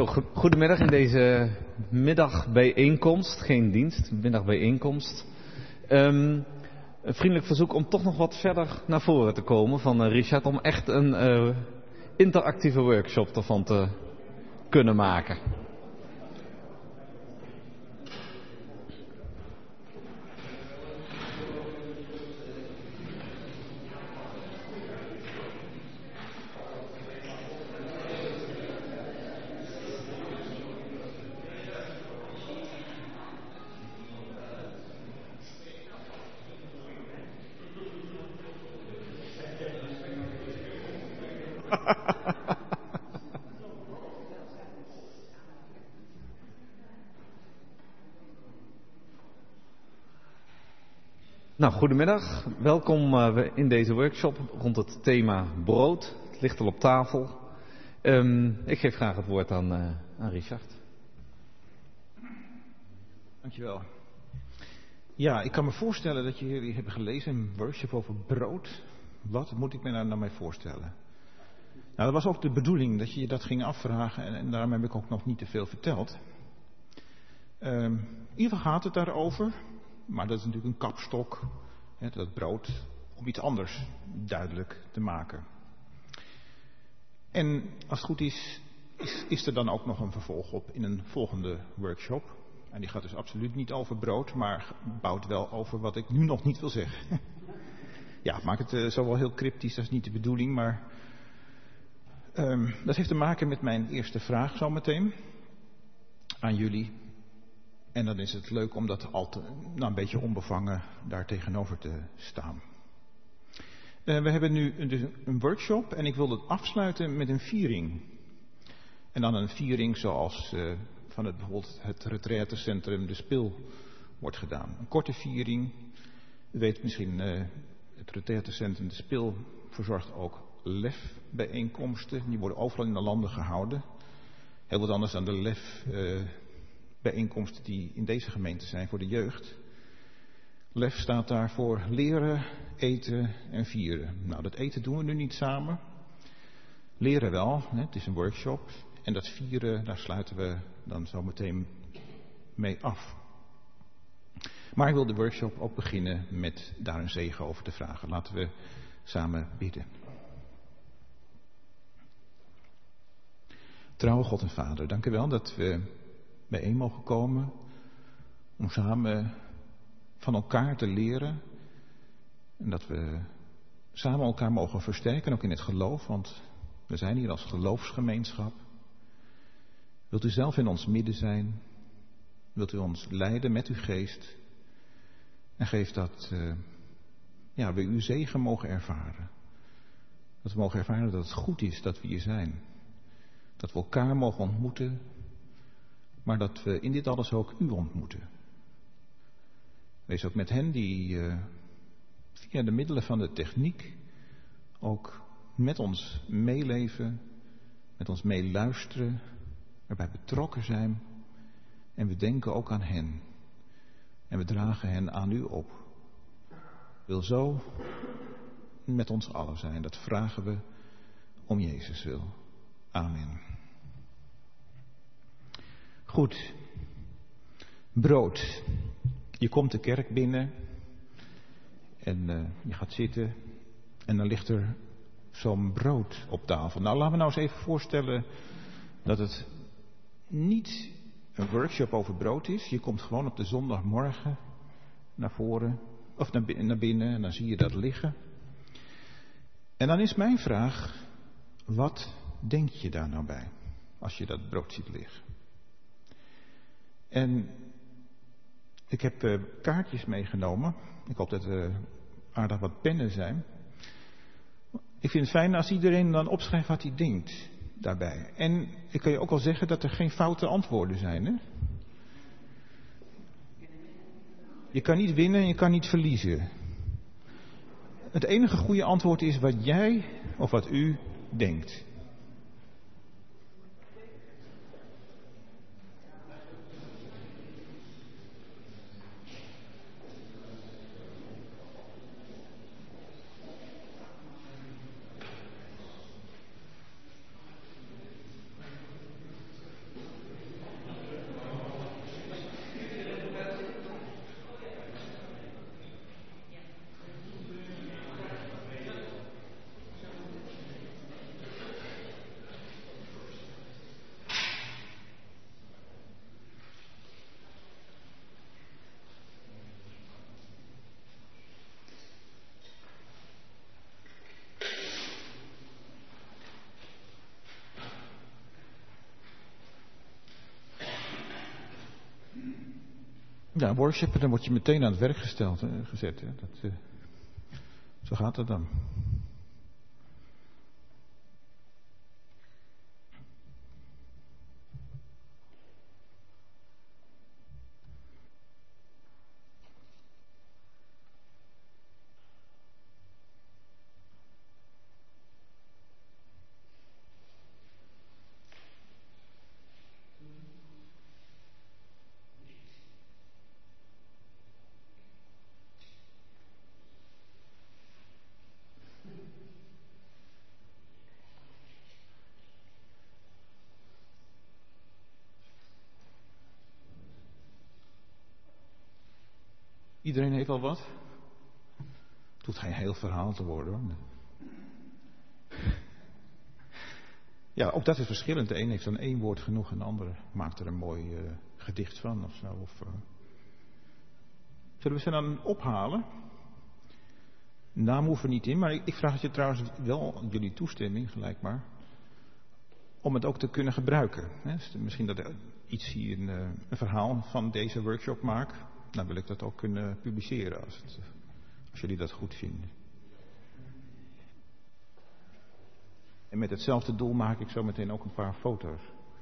Zo, goedemiddag in deze middagbijeenkomst, geen dienst, middagbijeenkomst. Een vriendelijk verzoek om toch nog wat verder naar voren te komen van Richard, om echt een interactieve workshop ervan te kunnen maken. Nou, goedemiddag. Welkom in deze workshop rond het thema brood. Het ligt al op tafel. Ik geef graag het woord aan Richard. Dankjewel. Ja, ik kan me voorstellen dat jullie hebben gelezen een workshop over brood. Wat moet ik me nou mee voorstellen? Nou, dat was ook de bedoeling dat je je dat ging afvragen en daarom heb ik ook nog niet te veel verteld. In ieder geval gaat het daarover. Maar dat is natuurlijk een kapstok, dat brood, om iets anders duidelijk te maken. En als het goed is er dan ook nog een vervolg op in een volgende workshop. En die gaat dus absoluut niet over brood, maar bouwt wel over wat ik nu nog niet wil zeggen. Ja, maak het zo wel heel cryptisch, dat is niet de bedoeling, maar dat heeft te maken met mijn eerste vraag zometeen aan jullie. En dan is het leuk om dat een beetje onbevangen daar tegenover te staan. We hebben nu een workshop en ik wil het afsluiten met een viering. En dan een viering zoals van bijvoorbeeld het retraitecentrum De Spil wordt gedaan. Een korte viering. U weet misschien, het retraitecentrum De Spil verzorgt ook LEF-bijeenkomsten. Die worden overal in de landen gehouden. Heel wat anders dan de LEF bijeenkomsten die in deze gemeente zijn voor de jeugd. LEF staat daar voor leren, eten en vieren. Nou, dat eten doen we nu niet samen. Leren wel, het is een workshop. En dat vieren, daar sluiten we dan zo meteen mee af. Maar ik wil de workshop ook beginnen met daar een zegen over te vragen. Laten we samen bidden. Trouwe God en Vader, dank u wel dat we bijeen mogen komen om samen van elkaar te leren en dat we samen elkaar mogen versterken, ook in het geloof, want we zijn hier als geloofsgemeenschap. Wilt u zelf in ons midden zijn? Wilt u ons leiden met uw geest? En geef dat we uw zegen mogen ervaren. Dat we mogen ervaren dat het goed is dat we hier zijn. Dat we elkaar mogen ontmoeten. Maar dat we in dit alles ook u ontmoeten. Wees ook met hen die via de middelen van de techniek ook met ons meeleven, met ons meeluisteren, erbij betrokken zijn. En we denken ook aan hen. En we dragen hen aan u op. Wil zo met ons allen zijn. Dat vragen we om Jezus wil. Amen. Goed, brood. Je komt de kerk binnen en je gaat zitten en dan ligt er zo'n brood op tafel. Nou, laten we nou eens even voorstellen dat het niet een workshop over brood is. Je komt gewoon op de zondagmorgen naar voren of naar binnen en dan zie je dat liggen. En dan is mijn vraag, wat denk je daar nou bij als je dat brood ziet liggen? En ik heb kaartjes meegenomen. Ik hoop dat er aardig wat pennen zijn. Ik vind het fijn als iedereen dan opschrijft wat hij denkt daarbij. En ik kan je ook al zeggen dat er geen foute antwoorden zijn. Hè? Je kan niet winnen en je kan niet verliezen. Het enige goede antwoord is wat jij of wat u denkt. Ja, worshipen, dan word je meteen aan het werk gezet. Hè? Zo gaat het dan. Iedereen heeft al wat? Het hoeft geen heel verhaal te worden hoor. Ja, ook dat is verschillend. De een heeft dan 1 woord genoeg en de ander maakt er een mooi gedicht van of zo. Zullen we ze dan ophalen? Naam hoeven we niet in, maar ik vraag je trouwens wel jullie toestemming, gelijk maar, om het ook te kunnen gebruiken. Dus misschien dat ik iets hier een verhaal van deze workshop maak. Dan wil ik dat ook kunnen publiceren als jullie dat goed vinden. En met hetzelfde doel maak ik zo meteen ook een paar foto's.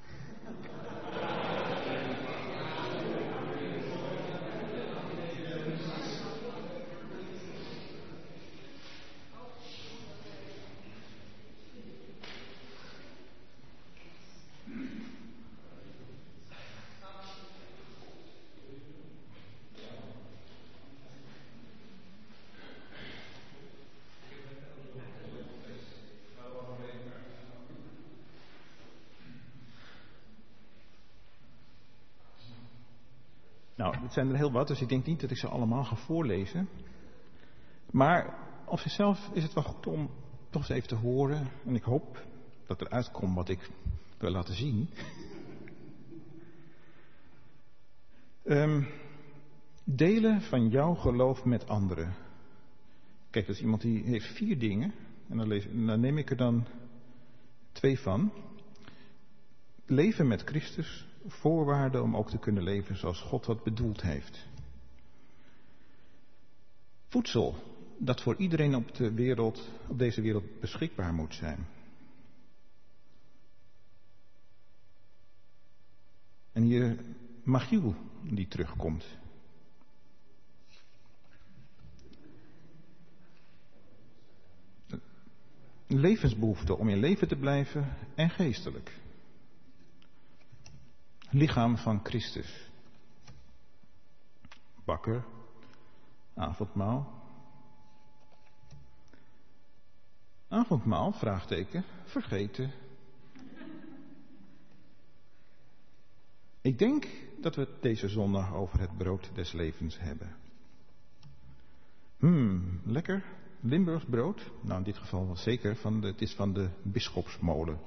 Nou, het zijn er heel wat, dus ik denk niet dat ik ze allemaal ga voorlezen. Maar op zichzelf is het wel goed om toch eens even te horen. En ik hoop dat er uitkomt wat ik wil laten zien. Delen van jouw geloof met anderen. Kijk, dat is iemand die heeft 4 dingen. En dan neem ik er dan 2 van. Leven met Christus. Voorwaarden om ook te kunnen leven zoals God dat bedoeld heeft. Voedsel dat voor iedereen op deze wereld beschikbaar moet zijn. En hier Magiel die terugkomt. Een levensbehoefte om in leven te blijven en geestelijk. Lichaam van Christus. Bakker. Avondmaal. Avondmaal, vraagteken, vergeten. Ik denk dat we het deze zondag over het brood des levens hebben. Lekker. Limburgs brood. Nou, in dit geval wel zeker. Het is van de Bisschopsmolen.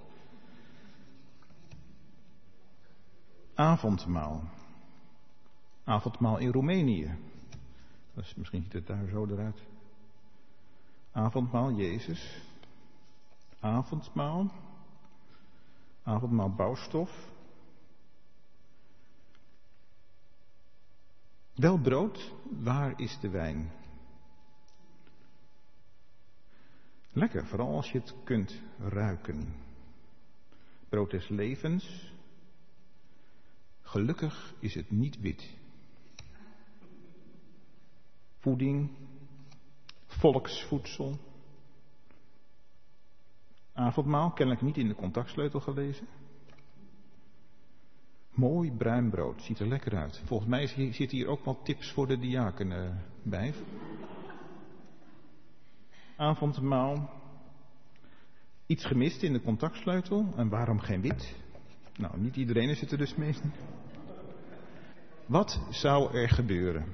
Avondmaal. Avondmaal in Roemenië. Dus misschien ziet het daar zo eruit. Avondmaal Jezus. Avondmaal. Avondmaal bouwstof. Wel brood, waar is de wijn? Lekker, vooral als je het kunt ruiken. Brood des levens. Gelukkig is het niet wit. Voeding, volksvoedsel. Avondmaal, kennelijk niet in de contactsleutel gelezen. Mooi bruin brood, ziet er lekker uit. Volgens mij zitten hier ook wel tips voor de diakenen bij. Avondmaal. Iets gemist in de contactsleutel. En waarom geen wit? Nou, niet iedereen is het er dus mee. Wat zou er gebeuren?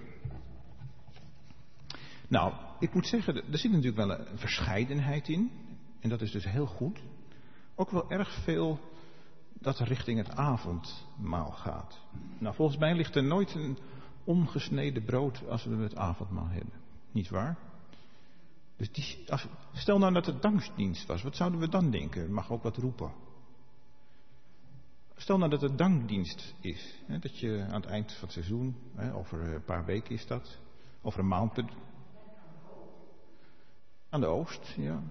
Nou, ik moet zeggen, er zit natuurlijk wel een verscheidenheid in. En dat is dus heel goed. Ook wel erg veel dat richting het avondmaal gaat. Nou, volgens mij ligt er nooit een ongesneden brood als we het avondmaal hebben. Niet waar? Dus stel nou dat het dankdienst was. Wat zouden we dan denken? Je mag ook wat roepen. Stel nou dat het dankdienst is. Hè, dat je aan het eind van het seizoen, over een paar weken is dat, over een maand. Aan de oost, ja.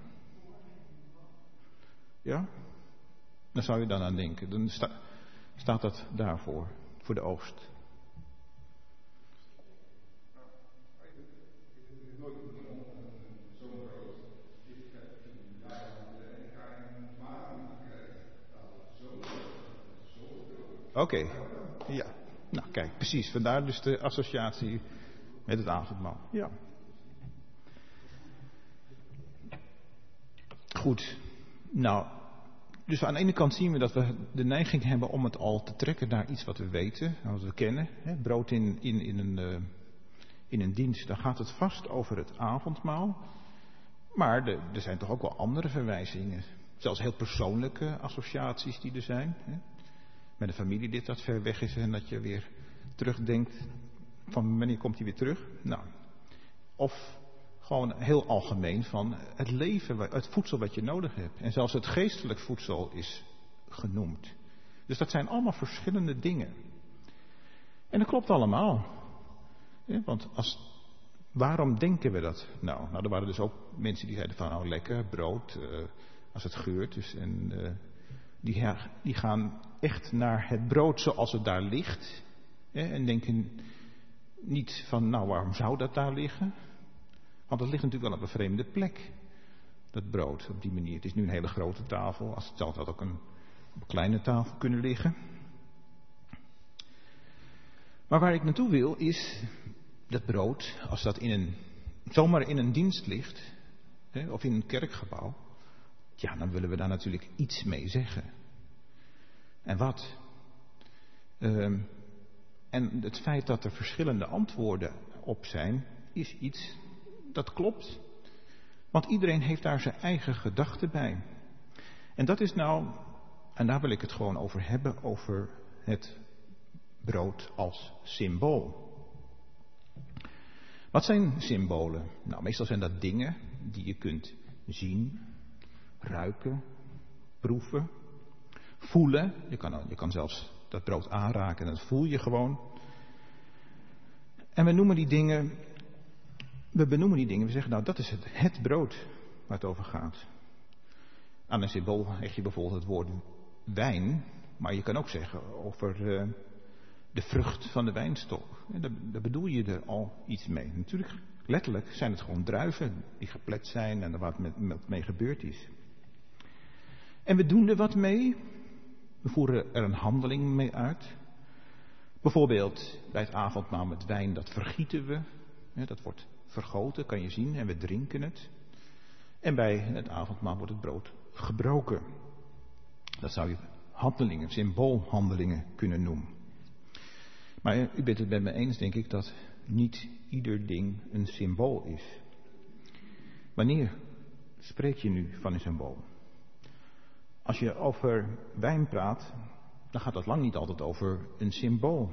Ja? Dan zou je dan aan denken. Dan staat dat daarvoor, voor de oost. Oké, ja. Nou kijk, precies. Vandaar dus de associatie met het avondmaal. Ja. Goed. Nou, dus aan de ene kant zien we dat we de neiging hebben om het al te trekken naar iets wat we weten, wat we kennen. Brood in een dienst, dan gaat het vast over het avondmaal. Maar er zijn toch ook wel andere verwijzingen. Zelfs heel persoonlijke associaties die er zijn. Met een familielid dat ver weg is en dat je weer terugdenkt van wanneer komt hij weer terug. Nou, of gewoon heel algemeen van het leven, het voedsel wat je nodig hebt. En zelfs het geestelijk voedsel is genoemd. Dus dat zijn allemaal verschillende dingen. En dat klopt allemaal. Want waarom denken we dat nou? Nou, er waren dus ook mensen die zeiden van nou lekker, brood, als het geurt. Dus, en die gaan echt naar het brood zoals het daar ligt. En denken niet van nou waarom zou dat daar liggen? Want het ligt natuurlijk wel op een vreemde plek. Dat brood op die manier. Het is nu een hele grote tafel. Als het zou dat ook op een kleine tafel kunnen liggen. Maar waar ik naartoe wil is dat brood, als dat zomaar in een dienst ligt, of in een kerkgebouw, ja, dan willen we daar natuurlijk iets mee zeggen. En wat? En het feit dat er verschillende antwoorden op zijn, is iets dat klopt. Want iedereen heeft daar zijn eigen gedachten bij. En dat is nou, en daar wil ik het gewoon over hebben, over het brood als symbool. Wat zijn symbolen? Nou, meestal zijn dat dingen die je kunt zien, ruiken, proeven, voelen. Je kan zelfs dat brood aanraken en dat voel je gewoon. En we benoemen die dingen, we zeggen nou dat is het brood waar het over gaat. Aan een symbool hecht je bijvoorbeeld het woord wijn, maar je kan ook zeggen over de vrucht van de wijnstok. Daar bedoel je er al iets mee. Natuurlijk, letterlijk zijn het gewoon druiven die geplet zijn en er wat mee gebeurd is. En we doen er wat mee. We voeren er een handeling mee uit. Bijvoorbeeld bij het avondmaal met wijn, dat vergieten we. Dat wordt vergoten, kan je zien, en we drinken het. En bij het avondmaal wordt het brood gebroken. Dat zou je handelingen, symboolhandelingen kunnen noemen. Maar u bent het met me eens, denk ik, dat niet ieder ding een symbool is. Wanneer spreek je nu van een symbool? Als je over wijn praat, dan gaat dat lang niet altijd over een symbool.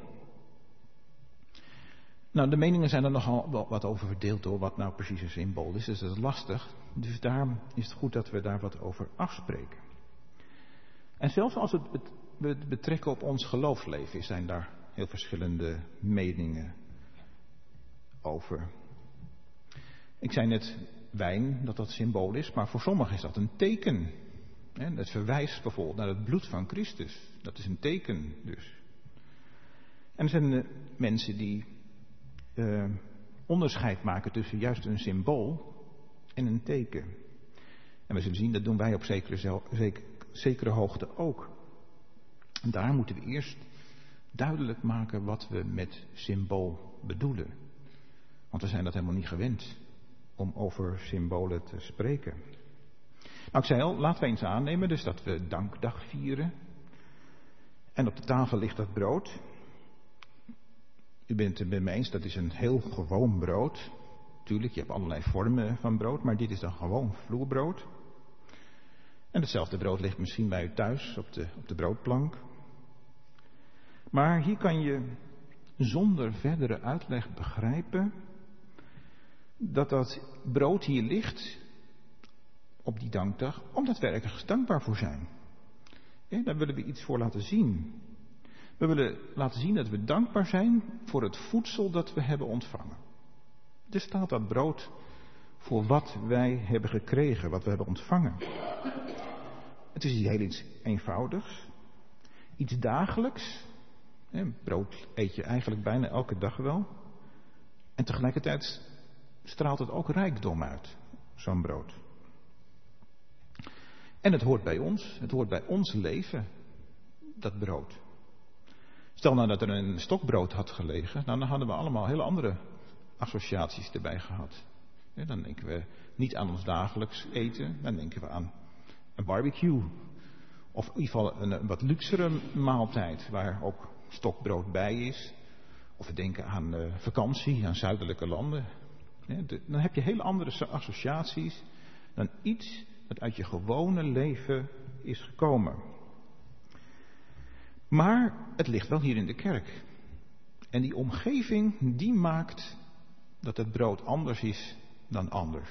Nou, de meningen zijn er nogal wel wat over verdeeld hoor, wat nou precies een symbool is. Dus dat is lastig. Dus daarom is het goed dat we daar wat over afspreken. En zelfs als we het betrekken op ons geloofsleven, zijn daar heel verschillende meningen over. Ik zei net wijn, dat symbool is, maar voor sommigen is dat een teken. Het verwijst bijvoorbeeld naar het bloed van Christus. Dat is een teken dus. En er zijn mensen die onderscheid maken tussen juist een symbool en een teken. En we zullen zien, dat doen wij op zekere hoogte ook. En daar moeten we eerst duidelijk maken wat we met symbool bedoelen. Want we zijn dat helemaal niet gewend om over symbolen te spreken. Nou, ik zei al, laten we eens aannemen dus dat we dankdag vieren. En op de tafel ligt dat brood. U bent het met me eens, dat is een heel gewoon brood. Tuurlijk, je hebt allerlei vormen van brood, maar dit is dan gewoon vloerbrood. En hetzelfde brood ligt misschien bij u thuis op de broodplank. Maar hier kan je zonder verdere uitleg begrijpen dat brood hier ligt op die dankdag, omdat we ergens dankbaar voor zijn. Daar willen we iets voor laten zien. We willen laten zien dat we dankbaar zijn voor het voedsel dat we hebben ontvangen. Er staat dat brood voor wat wij hebben gekregen, wat we hebben ontvangen. Het is heel iets eenvoudigs, iets dagelijks. Brood eet je eigenlijk bijna elke dag wel. En tegelijkertijd straalt het ook rijkdom uit, zo'n brood. En het hoort bij ons, het hoort bij ons leven, dat brood. Stel nou dat er een stokbrood had gelegen, dan hadden we allemaal hele andere associaties erbij gehad. Dan denken we niet aan ons dagelijks eten, dan denken we aan een barbecue. Of in ieder geval een wat luxere maaltijd waar ook stokbrood bij is. Of we denken aan vakantie, aan zuidelijke landen. Dan heb je hele andere associaties dan iets dat uit je gewone leven is gekomen. Maar het ligt wel hier in de kerk. En die omgeving die maakt dat het brood anders is dan anders.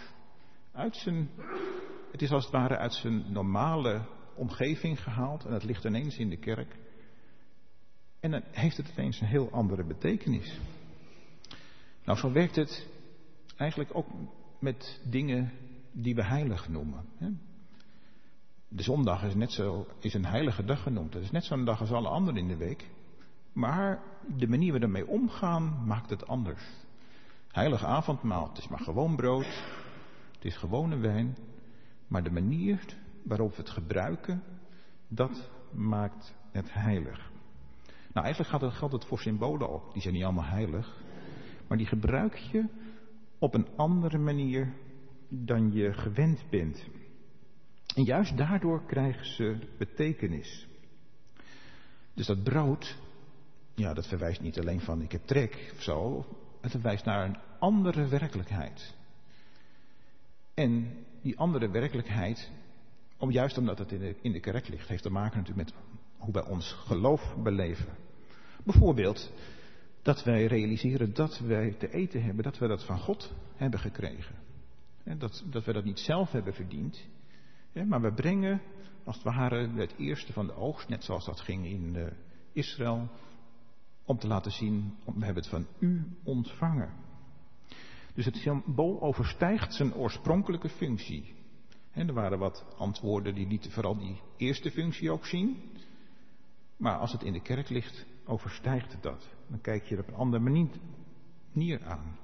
Het is als het ware uit zijn normale omgeving gehaald en het ligt ineens in de kerk. En dan heeft het ineens een heel andere betekenis. Nou, zo werkt het eigenlijk ook met dingen die we heilig noemen. De zondag is een heilige dag genoemd. Dat is net zo'n dag als alle andere in de week. Maar de manier waarop we ermee omgaan maakt het anders. Heilige avondmaal, het is maar gewoon brood. Het is gewone wijn. Maar de manier waarop we het gebruiken, dat maakt het heilig. Nou, eigenlijk geldt het voor symbolen ook. Die zijn niet allemaal heilig. Maar die gebruik je op een andere manier dan je gewend bent. En juist daardoor krijgen ze betekenis. Dus dat brood, ja, dat verwijst niet alleen van ik heb trek of zo. Het verwijst naar een andere werkelijkheid. En die andere werkelijkheid, juist omdat het in de kerk ligt, heeft te maken natuurlijk met hoe wij ons geloof beleven. Bijvoorbeeld dat wij realiseren dat wij te eten hebben, dat we dat van God hebben gekregen. Dat we dat niet zelf hebben verdiend. Maar we brengen als het ware het eerste van de oogst, net zoals dat ging in Israël, om te laten zien, we hebben het van u ontvangen. Dus het symbool overstijgt zijn oorspronkelijke functie. Er waren wat antwoorden die lieten vooral die eerste functie ook zien. Maar als het in de kerk ligt, overstijgt het dat. Dan kijk je er op een andere manier aan.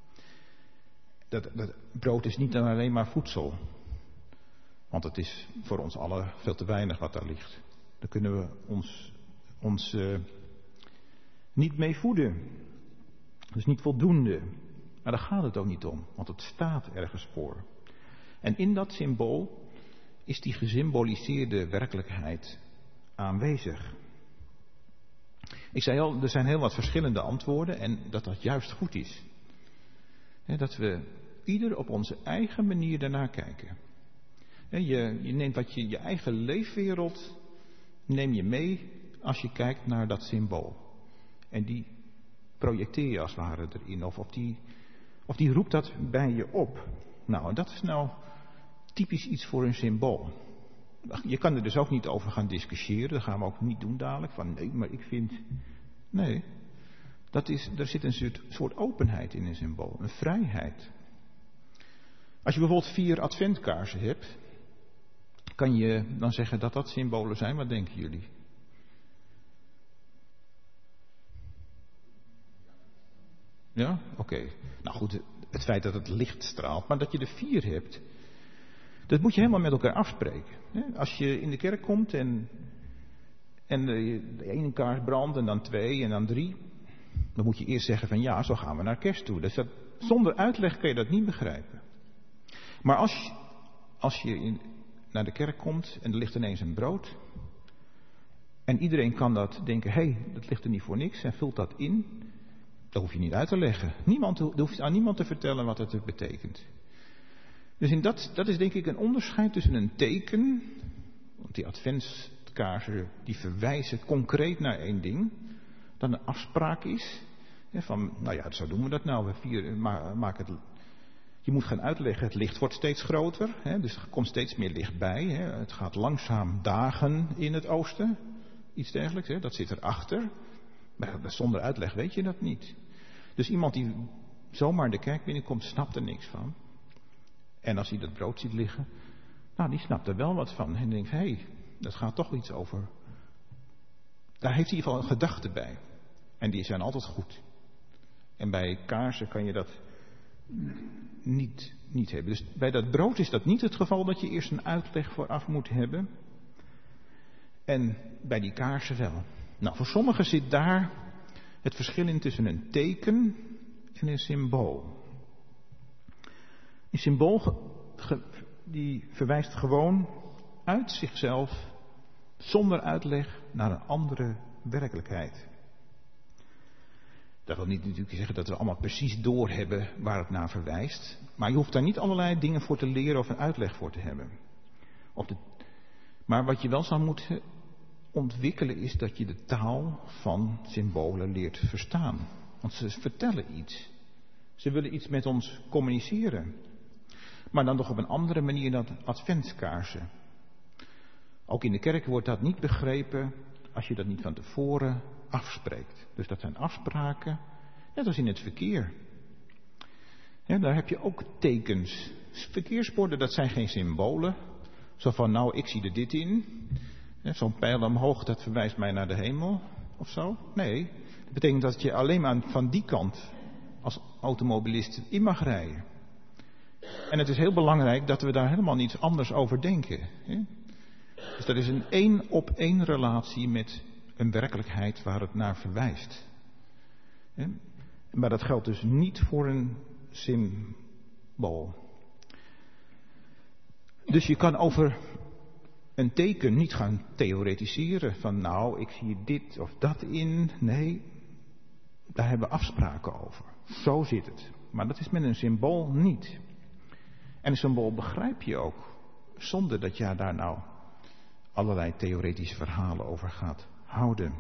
Dat brood is niet alleen maar voedsel. Want het is voor ons allen veel te weinig wat daar ligt. Daar kunnen we ons niet mee voeden. Dat is niet voldoende. Maar daar gaat het ook niet om, want het staat ergens voor. En in dat symbool is die gesymboliseerde werkelijkheid aanwezig. Ik zei al, er zijn heel wat verschillende antwoorden en dat juist goed is. Dat we ieder op onze eigen manier daarnaar kijken. Je neemt je eigen leefwereld neem je mee als je kijkt naar dat symbool. En die projecteer je als het ware erin. Of die roept dat bij je op. Nou, en dat is nou typisch iets voor een symbool. Je kan er dus ook niet over gaan discussiëren. Dat gaan we ook niet doen dadelijk. Van nee, maar ik vind... Nee, er zit een soort openheid in een symbool. Een vrijheid. Als je bijvoorbeeld 4 adventkaarsen hebt, kan je dan zeggen dat dat symbolen zijn? Wat denken jullie? Ja? Oké. Nou goed, het feit dat het licht straalt, maar dat je er 4 hebt, dat moet je helemaal met elkaar afspreken. Als je in de kerk komt en de ene kaars brandt en dan 2 en dan 3, dan moet je eerst zeggen van ja, zo gaan we naar kerst toe. Dus zonder uitleg kan je dat niet begrijpen. Maar als je naar de kerk komt en er ligt ineens een brood, en iedereen kan dat denken, hé, dat ligt er niet voor niks en vult dat in, dat hoef je niet uit te leggen. Er hoeft aan niemand te vertellen wat het betekent. Dus dat is denk ik een onderscheid tussen een teken, want die adventskaarsen die verwijzen concreet naar één ding, dan een afspraak is. Van, nou ja, zo doen we dat nou. We maken Je moet gaan uitleggen, het licht wordt steeds groter, dus er komt steeds meer licht bij. Het gaat langzaam dagen in het oosten, iets dergelijks, dat zit erachter. Maar zonder uitleg weet je dat niet. Dus iemand die zomaar de kerk binnenkomt, snapt er niks van. En als hij dat brood ziet liggen, die snapt er wel wat van. En denkt, dat gaat toch iets over. Daar heeft hij in ieder geval een gedachte bij. En die zijn altijd goed. En bij kaarsen kan je dat niet hebben. Dus bij dat brood is dat niet het geval dat je eerst een uitleg vooraf moet hebben. En bij die kaarsen wel. Nou, voor sommigen zit daar het verschil in tussen een teken en een symbool. Een symbool die verwijst gewoon uit zichzelf, zonder uitleg, naar een andere werkelijkheid. Dat wil niet natuurlijk zeggen dat we allemaal precies doorhebben waar het naar verwijst. Maar je hoeft daar niet allerlei dingen voor te leren of een uitleg voor te hebben. Maar wat je wel zou moeten ontwikkelen is dat je de taal van symbolen leert verstaan. Want ze vertellen iets. Ze willen iets met ons communiceren. Maar dan toch op een andere manier dan adventskaarsen. Ook in de kerk wordt dat niet begrepen als je dat niet van tevoren afspreekt. Dus dat zijn afspraken, net als in het verkeer. Daar heb je ook tekens. Verkeersborden, dat zijn geen symbolen. Zo van, ik zie er dit in. Zo'n pijl omhoog, dat verwijst mij naar de hemel. Of zo. Nee, dat betekent dat je alleen maar van die kant als automobilist in mag rijden. En het is heel belangrijk dat we daar helemaal niets anders over denken. Dus dat is een 1-op-1 relatie met een werkelijkheid waar het naar verwijst. Maar dat geldt dus niet voor een symbool. Dus je kan over een teken niet gaan theoretiseren van ik zie dit of dat in. Nee, daar hebben we afspraken over. Zo zit het. Maar dat is met een symbool niet. En een symbool begrijp je ook zonder dat je daar allerlei theoretische verhalen over gaat houden.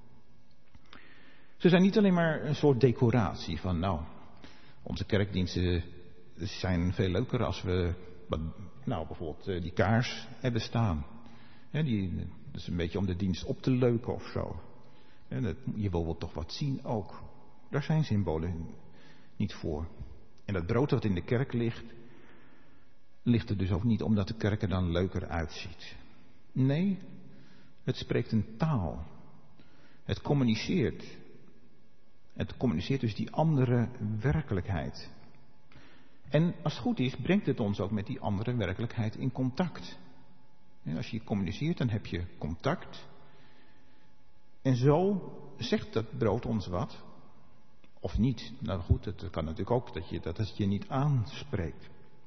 Ze zijn niet alleen maar een soort decoratie van onze kerkdiensten zijn veel leuker als we bijvoorbeeld die kaars hebben staan. Dat is een beetje om de dienst op te leuken of zo. Je wil wel toch wat zien ook. Daar zijn symbolen niet voor. En dat brood dat in de kerk ligt er dus ook niet omdat de kerk er dan leuker uitziet. Nee, het spreekt een taal. Het communiceert. Het communiceert dus die andere werkelijkheid. En als het goed is, brengt het ons ook met die andere werkelijkheid in contact. Als je communiceert, dan heb je contact. En zo zegt dat brood ons wat. Of niet. Nou goed, het kan natuurlijk ook dat het je niet aanspreekt.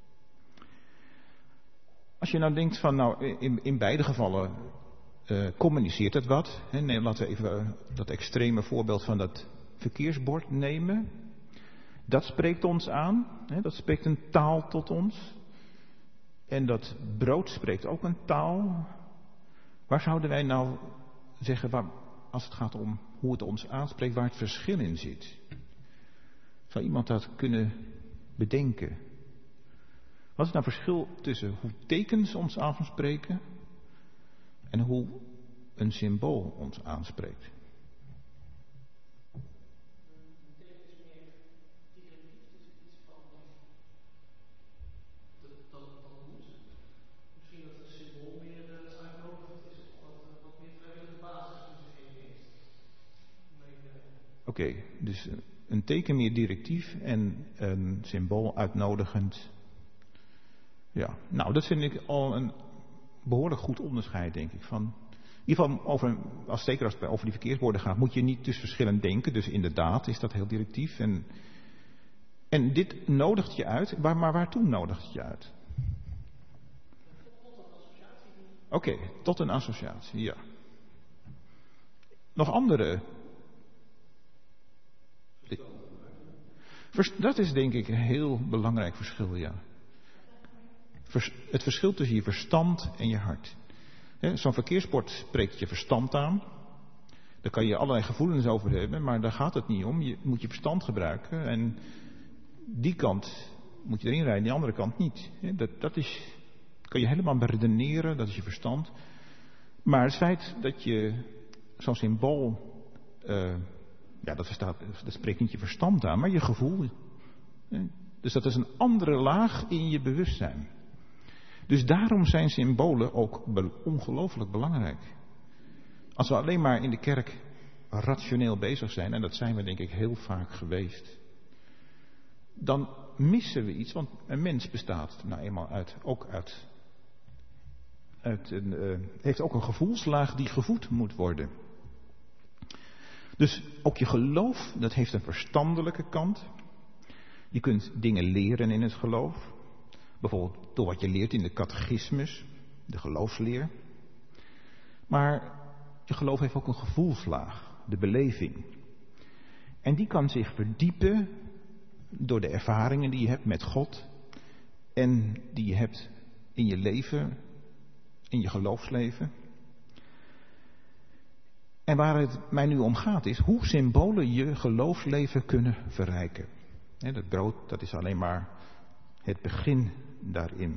Als je denkt van, in beide gevallen communiceert het wat. Nee, laten we even dat extreme voorbeeld van dat verkeersbord nemen. Dat spreekt ons aan. Dat spreekt een taal tot ons. En dat brood spreekt ook een taal. Waar zouden wij zeggen, als het gaat om hoe het ons aanspreekt, waar het verschil in zit? Zou iemand dat kunnen bedenken? Wat is nou het verschil tussen hoe tekens ons aanspreken en hoe een symbool ons aanspreekt? Oké, dus een teken meer directief en een symbool uitnodigend. Ja, dat vind ik al een behoorlijk goed onderscheid, denk ik. In ieder geval, zeker als het over die verkeersborden gaat, moet je niet dus verschillend denken. Dus inderdaad is dat heel directief. En dit nodigt je uit, maar waartoe nodigt het je uit? Oké, tot een associatie, ja. Nog andere? Dat is denk ik een heel belangrijk verschil, ja. Het verschil tussen je verstand en je hart. Zo'n verkeersbord spreekt je verstand aan. Daar kan je allerlei gevoelens over hebben, maar daar gaat het niet om. Je moet je verstand gebruiken. En die kant moet je erin rijden, die andere kant niet. Dat kan je helemaal beredeneren, dat is je verstand. Maar het feit dat je zo'n symbool, dat spreekt niet je verstand aan, maar je gevoel. Dus dat is een andere laag in je bewustzijn. Dus daarom zijn symbolen ook ongelooflijk belangrijk. Als we alleen maar in de kerk rationeel bezig zijn, en dat zijn we denk ik heel vaak geweest, dan missen we iets, want een mens bestaat nou eenmaal heeft ook een gevoelslaag die gevoed moet worden. Dus ook je geloof, dat heeft een verstandelijke kant. Je kunt dingen leren in het geloof. Bijvoorbeeld door wat je leert in de catechismus, de geloofsleer. Maar je geloof heeft ook een gevoelslaag, de beleving. En die kan zich verdiepen door de ervaringen die je hebt met God en die je hebt in je leven, in je geloofsleven. En waar het mij nu om gaat is hoe symbolen je geloofsleven kunnen verrijken. Dat brood, dat is alleen maar het begin daarin.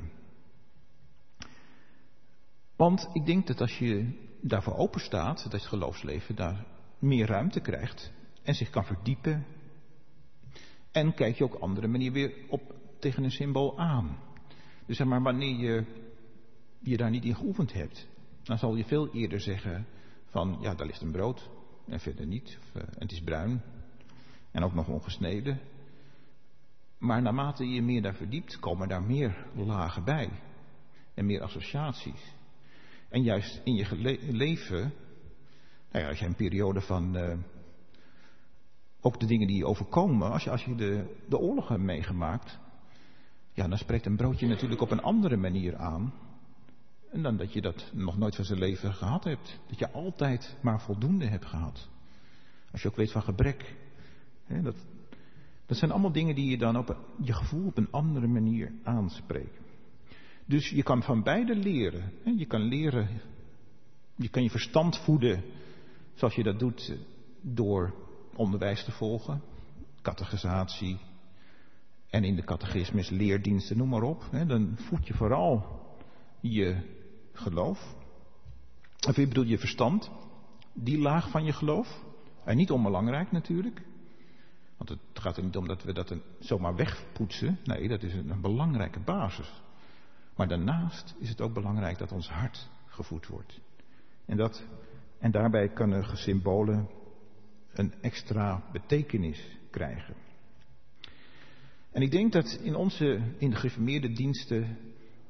Want ik denk dat als je daarvoor open staat, dat het geloofsleven daar meer ruimte krijgt en zich kan verdiepen. En kijk je ook op andere manier weer tegen een symbool aan. Dus zeg maar, wanneer je daar niet in geoefend hebt, dan zal je veel eerder zeggen van, ja, daar ligt een brood en verder niet. En het is bruin en ook nog ongesneden. Maar naarmate je meer daar verdiept, komen daar meer lagen bij. En meer associaties. En juist in je leven, nou ja, als je een periode van, ook de dingen die je overkomen, als je de oorlog hebt meegemaakt, ja, dan spreekt een broodje natuurlijk op een andere manier aan. En dan dat je dat nog nooit van zijn leven gehad hebt. Dat je altijd maar voldoende hebt gehad. Als je ook weet van gebrek. Dat zijn allemaal dingen die je dan op je gevoel op een andere manier aanspreken. Dus je kan van beide leren. Je kan leren, je kan je verstand voeden zoals je dat doet door onderwijs te volgen. Catechisatie en in de catechismus leerdiensten, noem maar op. Dan voed je vooral je geloof. Of ik bedoel je verstand. Die laag van je geloof. En niet onbelangrijk natuurlijk. Want het gaat er niet om dat we dat zomaar wegpoetsen. Nee, dat is een belangrijke basis. Maar daarnaast is het ook belangrijk dat ons hart gevoed wordt. En daarbij kunnen symbolen een extra betekenis krijgen. En ik denk dat in de gereformeerde diensten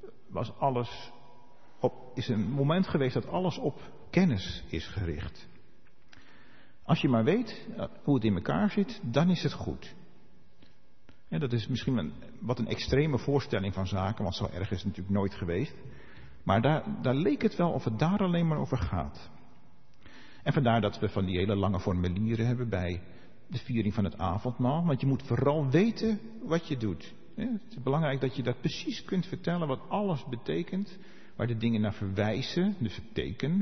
is een moment geweest dat alles op kennis is gericht. Als je maar weet hoe het in elkaar zit, dan is het goed. En dat is misschien wat een extreme voorstelling van zaken, want zo erg is het natuurlijk nooit geweest. Maar daar leek het wel of het daar alleen maar over gaat. En vandaar dat we van die hele lange formulieren hebben bij de viering van het avondmaal. Want je moet vooral weten wat je doet. Het is belangrijk dat je dat precies kunt vertellen wat alles betekent. Waar de dingen naar verwijzen, dus het teken.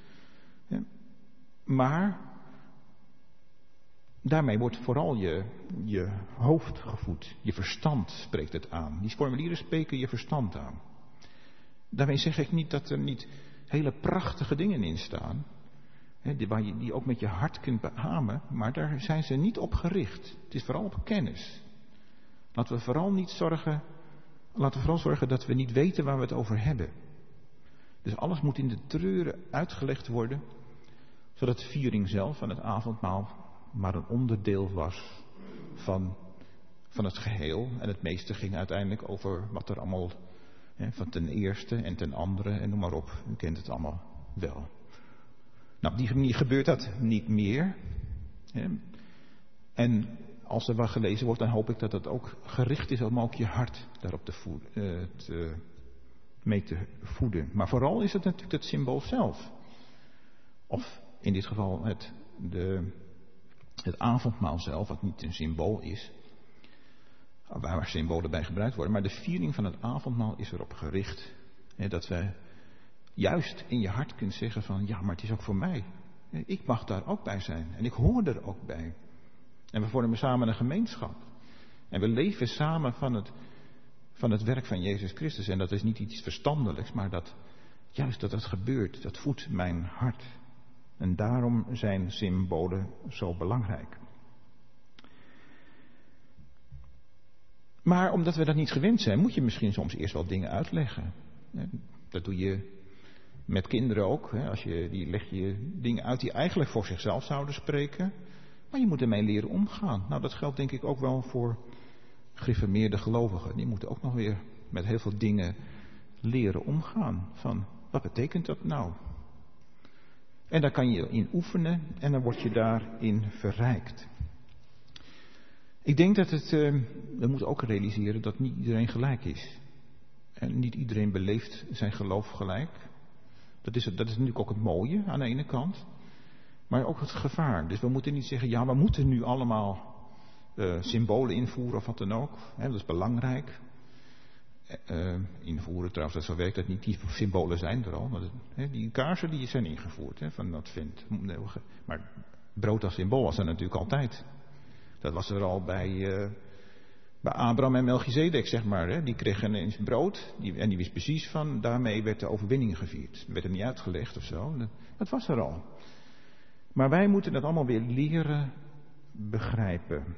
Maar daarmee wordt vooral je hoofd gevoed. Je verstand spreekt het aan. Die formulieren spreken je verstand aan. Daarmee zeg ik niet dat er niet hele prachtige dingen in staan. Die ook met je hart kunt beamen. Maar daar zijn ze niet op gericht. Het is vooral op kennis. Laten we vooral zorgen dat we niet weten waar we het over hebben. Dus alles moet in de treuren uitgelegd worden. Zodat de viering zelf van het avondmaal maar een onderdeel was van het geheel. En het meeste ging uiteindelijk over wat er allemaal van ten eerste en ten andere en noem maar op. U kent het allemaal wel. Nou, op die manier gebeurt dat niet meer. En als er wat gelezen wordt, dan hoop ik dat het ook gericht is om ook je hart daarop mee te voeden. Maar vooral is het natuurlijk het symbool zelf. Of in dit geval het avondmaal zelf, wat niet een symbool is, waar symbolen bij gebruikt worden. Maar de viering van het avondmaal is erop gericht. Dat we juist in je hart kunt zeggen van, ja, maar het is ook voor mij. Ik mag daar ook bij zijn. En ik hoor er ook bij. En we vormen samen een gemeenschap. En we leven samen van van het werk van Jezus Christus. En dat is niet iets verstandelijks, maar dat het gebeurt, dat voedt mijn hart. En daarom zijn symbolen zo belangrijk. Maar omdat we dat niet gewend zijn, moet je misschien soms eerst wel dingen uitleggen. Dat doe je met kinderen ook. Die leg je dingen uit die eigenlijk voor zichzelf zouden spreken. Maar je moet ermee leren omgaan. Nou, dat geldt denk ik ook wel voor gereformeerde gelovigen. Die moeten ook nog weer met heel veel dingen leren omgaan. Van, wat betekent dat nou? En daar kan je in oefenen en dan word je daarin verrijkt. Ik denk dat we moeten ook realiseren dat niet iedereen gelijk is. En niet iedereen beleeft zijn geloof gelijk. Dat is natuurlijk ook het mooie aan de ene kant. Maar ook het gevaar. Dus we moeten niet zeggen, ja, we moeten nu allemaal symbolen invoeren of wat dan ook. Dat is belangrijk. Invoeren trouwens, zo werkt dat niet. Die symbolen zijn er al. Die kaarsen die zijn ingevoerd van Advent. Maar brood als symbool was er natuurlijk altijd. Dat was er al bij Abraham en Melchizedek, zeg maar. Die kregen eens brood en die wist precies van, daarmee werd de overwinning gevierd. Dat werd er niet uitgelegd of zo. Dat was er al. Maar wij moeten dat allemaal weer leren begrijpen.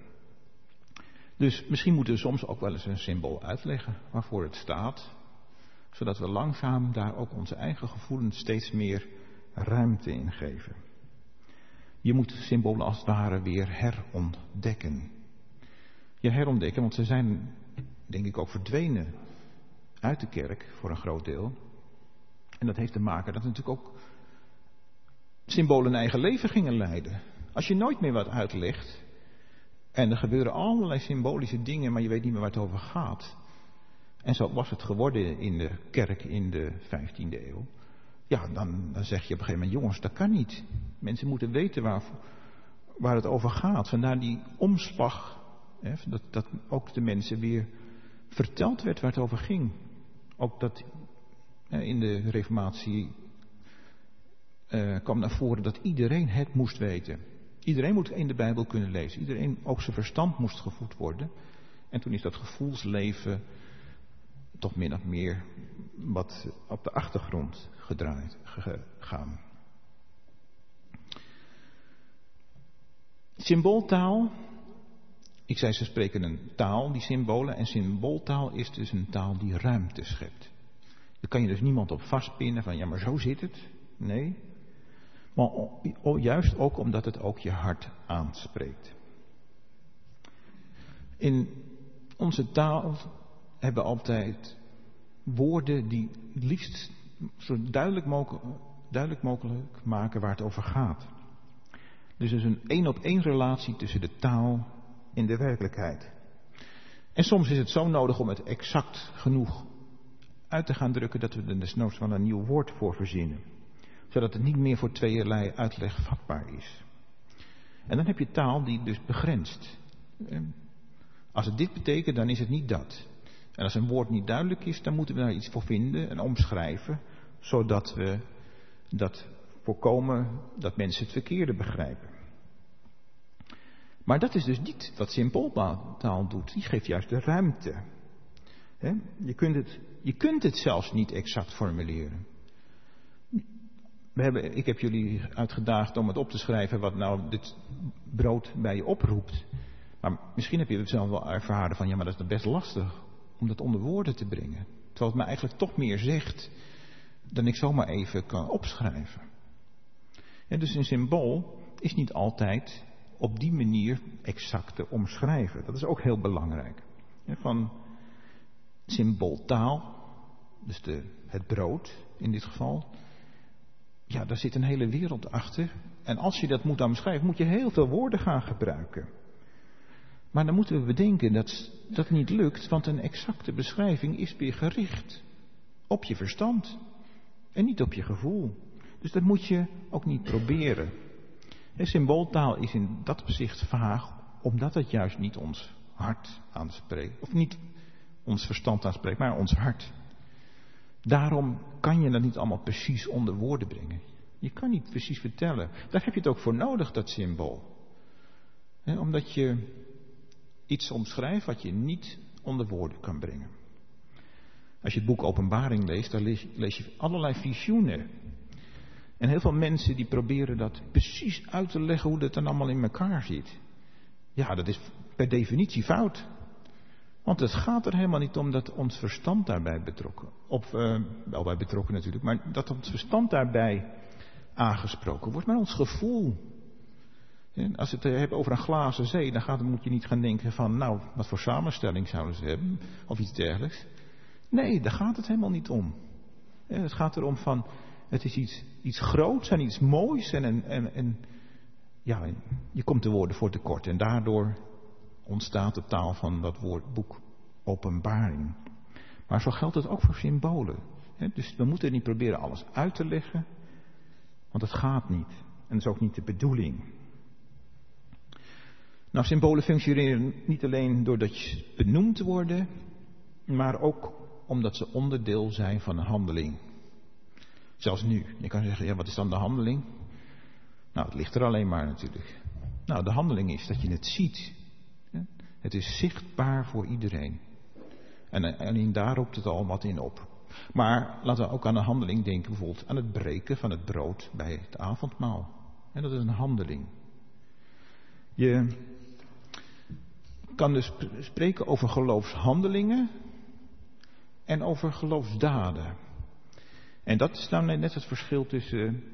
Dus misschien moeten we soms ook wel eens een symbool uitleggen waarvoor het staat. Zodat we langzaam daar ook onze eigen gevoelens steeds meer ruimte in geven. Je moet symbolen als het ware weer herontdekken. Ja, herontdekken, want ze zijn denk ik ook verdwenen uit de kerk voor een groot deel. En dat heeft te maken dat natuurlijk ook symbolen een eigen leven gingen leiden. Als je nooit meer wat uitlegt en er gebeuren allerlei symbolische dingen, maar je weet niet meer waar het over gaat. En zo was het geworden in de kerk in de 15e eeuw. Ja, dan zeg je op een gegeven moment, jongens, dat kan niet. Mensen moeten weten waar het over gaat. Vandaar die omslag, dat ook de mensen weer verteld werd waar het over ging. Ook dat in de Reformatie kwam naar voren dat iedereen het moest weten. Iedereen moet in de Bijbel kunnen lezen. Iedereen, ook zijn verstand moest gevoed worden. En toen is dat gevoelsleven toch min of meer wat op de achtergrond gegaan. Symbooltaal. Ik zei, ze spreken een taal, die symbolen. En symbooltaal is dus een taal die ruimte schept. Daar kan je dus niemand op vastpinnen van, ja, maar zo zit het. Nee. Maar juist ook omdat het ook je hart aanspreekt. In onze taal hebben altijd woorden die het liefst zo duidelijk mogelijk maken waar het over gaat. Dus er is een 1-op-1 relatie tussen de taal en de werkelijkheid. En soms is het zo nodig om het exact genoeg uit te gaan drukken dat we er desnoods wel een nieuw woord voor verzinnen. Zodat het niet meer voor tweeërlei uitleg vatbaar is. En dan heb je taal die dus begrenst. Als het dit betekent, dan is het niet dat. En als een woord niet duidelijk is, dan moeten we daar iets voor vinden en omschrijven. Zodat we dat voorkomen dat mensen het verkeerde begrijpen. Maar dat is dus niet wat symbooltaal doet. Die geeft juist de ruimte. Je kunt het zelfs niet exact formuleren. Ik heb jullie uitgedaagd om het op te schrijven wat nou dit brood bij je oproept. Maar misschien heb je het zelf wel ervaren van, ja, maar dat is best lastig om dat onder woorden te brengen. Terwijl het me eigenlijk toch meer zegt dan ik zomaar even kan opschrijven. Ja, dus een symbool is niet altijd op die manier exact te omschrijven. Dat is ook heel belangrijk. Van symbooltaal, dus het brood in dit geval. Ja, daar zit een hele wereld achter. En als je dat moet omschrijven, moet je heel veel woorden gaan gebruiken. Maar dan moeten we bedenken dat dat niet lukt, want een exacte beschrijving is weer gericht op je verstand en niet op je gevoel. Dus dat moet je ook niet proberen. Symbooltaal is in dat opzicht vaag, omdat het juist niet ons hart aanspreekt. Of niet ons verstand aanspreekt, maar ons hart. Daarom kan je dat niet allemaal precies onder woorden brengen. Je kan niet precies vertellen. Daar heb je het ook voor nodig, dat symbool. Omdat je iets omschrijft wat je niet onder woorden kan brengen. Als je het boek Openbaring leest, dan lees je allerlei visioenen. En heel veel mensen die proberen dat precies uit te leggen hoe dat dan allemaal in elkaar zit. Ja, dat is per definitie fout. Want het gaat er helemaal niet om dat ons verstand daarbij betrokken. Wel bij betrokken natuurlijk, maar dat ons verstand daarbij aangesproken wordt. Maar ons gevoel. En als je het hebt over een glazen zee, dan moet je niet gaan denken van, nou, wat voor samenstelling zouden ze hebben? Of iets dergelijks. Nee, daar gaat het helemaal niet om. Het gaat erom van, het is iets groots en iets moois en je komt de woorden voor tekort. En daardoor ontstaat de taal van dat woordboek Openbaring. Maar zo geldt het ook voor symbolen. Dus we moeten niet proberen alles uit te leggen, want het gaat niet. En dat is ook niet de bedoeling. Nou, symbolen functioneren niet alleen doordat ze benoemd worden, maar ook omdat ze onderdeel zijn van een handeling. Zelfs nu. Je kan zeggen, ja, wat is dan de handeling? Nou, het ligt er alleen maar natuurlijk. Nou, de handeling is dat je het ziet. Het is zichtbaar voor iedereen. En daar roept het al wat in op. Maar laten we ook aan een handeling denken, bijvoorbeeld aan het breken van het brood bij het avondmaal. En dat is een handeling. Je kan dus spreken over geloofshandelingen en over geloofsdaden. En dat is nou net het verschil tussen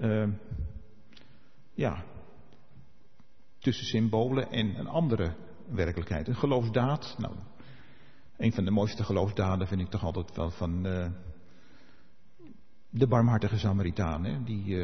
symbolen en een andere werkelijkheid. Een geloofsdaad, nou, een van de mooiste geloofsdaden vind ik toch altijd wel van de barmhartige Samaritaan. Hè?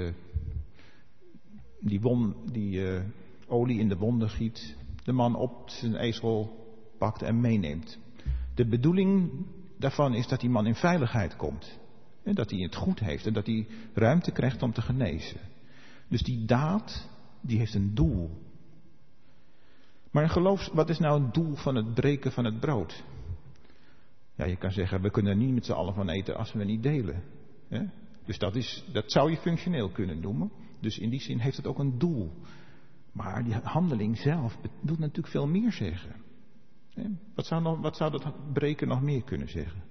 Die olie in de wonden giet, de man op zijn ezel pakt en meeneemt. De bedoeling daarvan is dat die man in veiligheid komt. En dat hij het goed heeft en dat hij ruimte krijgt om te genezen. Dus die daad, die heeft een doel. Maar wat is nou het doel van het breken van het brood? Ja, je kan zeggen, we kunnen er niet met z'n allen van eten als we niet delen. Hè? Dus dat zou je functioneel kunnen noemen. Dus in die zin heeft het ook een doel. Maar die handeling zelf wil natuurlijk veel meer zeggen. Hè? Wat zou dat breken nog meer kunnen zeggen?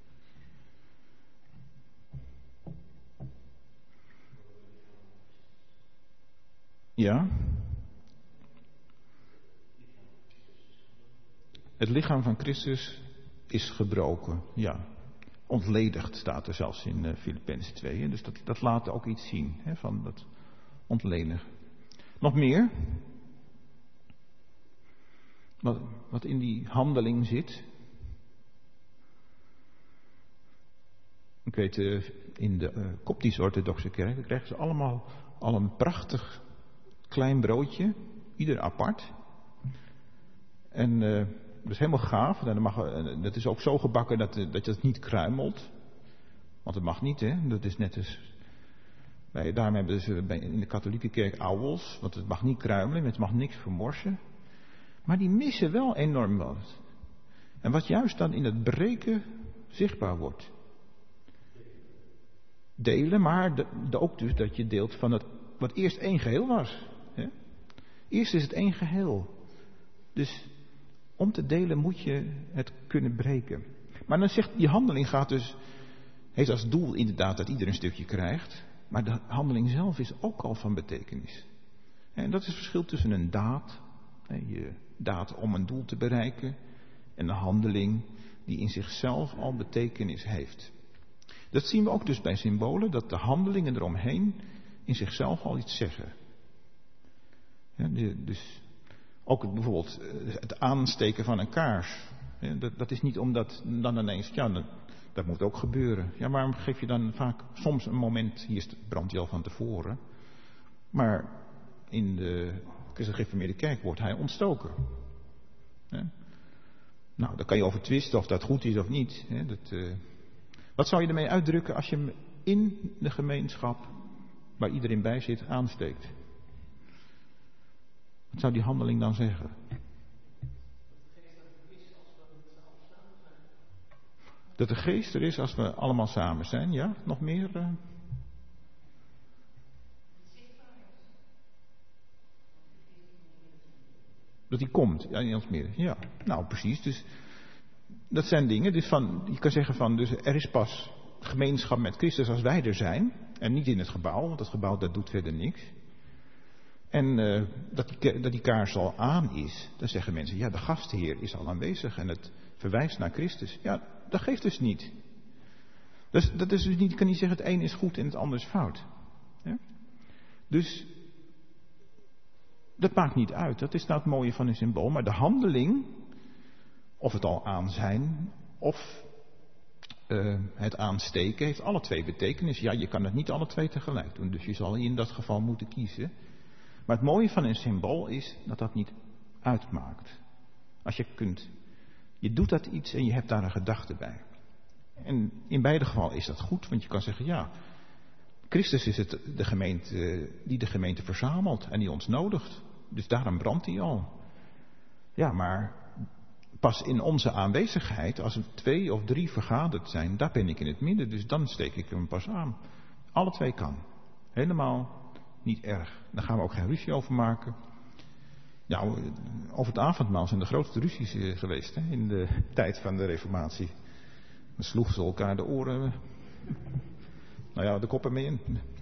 Ja. Het lichaam van Christus is gebroken. Ja. Ontledigd staat er zelfs in Filippenzen 2. Hè? Dus dat laat ook iets zien, hè, van dat ontledigen. Nog meer? Wat in die handeling zit. Ik weet, in de Koptisch-orthodoxe kerk krijgen ze allemaal al een prachtig klein broodje, ieder apart. En dat is helemaal gaaf. Dat is ook zo gebakken dat het niet kruimelt. Want het mag niet, hè. Dat is net als... Daarom hebben ze in de katholieke kerk ouwels. Want het mag niet kruimelen, het mag niks vermorsen. Maar die missen wel enorm wat. En wat juist dan in het breken zichtbaar wordt. Delen, maar ook dus dat je deelt van het wat eerst één geheel was. Hè? Eerst is het één geheel. Dus om te delen moet je het kunnen breken. Maar dan zegt die handeling heeft als doel inderdaad dat ieder een stukje krijgt. Maar de handeling zelf is ook al van betekenis. En dat is het verschil tussen een daad, je daad om een doel te bereiken, en een handeling die in zichzelf al betekenis heeft. Dat zien we ook dus bij symbolen, dat de handelingen eromheen in zichzelf al iets zeggen. Ja, dus ook bijvoorbeeld het aansteken van een kaars. Dat is niet omdat dan ineens, dat moet ook gebeuren. Ja, waarom geef je dan vaak soms een moment, hier brandt hij al van tevoren. Maar in de gereformeerde kerk wordt hij ontstoken. Nou, daar kan je over twisten of dat goed is of niet. Wat zou je ermee uitdrukken als je hem in de gemeenschap, waar iedereen bij zit, aansteekt? Wat zou die handeling dan zeggen? Dat de geest er is als we allemaal samen zijn, ja? Nog meer? Dat hij komt, ja, in ons midden. Ja, nou precies. Dus Dat zijn dingen, dus je kan zeggen van, dus er is pas gemeenschap met Christus als wij er zijn. En niet in het gebouw, want het gebouw dat doet verder niks. En dat die kaars al aan is, dan zeggen mensen, ja, de gastheer is al aanwezig en het verwijst naar Christus. Ja, dat geeft dus niet. Dus dat is dus niet, je kan niet zeggen het een is goed en het ander is fout. Ja? Dus dat maakt niet uit. Dat is nou het mooie van een symbool. Maar de handeling, of het al aan zijn, of het aansteken, heeft alle twee betekenis. Ja, je kan het niet alle twee tegelijk doen. Dus je zal in dat geval moeten kiezen. Maar het mooie van een symbool is dat dat niet uitmaakt. Als je kunt, je doet dat iets en je hebt daar een gedachte bij. En in beide gevallen is dat goed, want je kan zeggen, ja, Christus is het die de gemeente verzamelt en die ons nodigt. Dus daarom brandt hij al. Ja, maar pas in onze aanwezigheid, als er 2 of 3 vergaderd zijn, daar ben ik in het midden, dus dan steek ik hem pas aan. Alle twee kan. Helemaal niet erg. Daar gaan we ook geen ruzie over maken. Nou, over het avondmaal zijn de grootste ruzies geweest, hè, in de tijd van de Reformatie. Dan sloegen ze elkaar de oren, nou ja, de koppen mee in.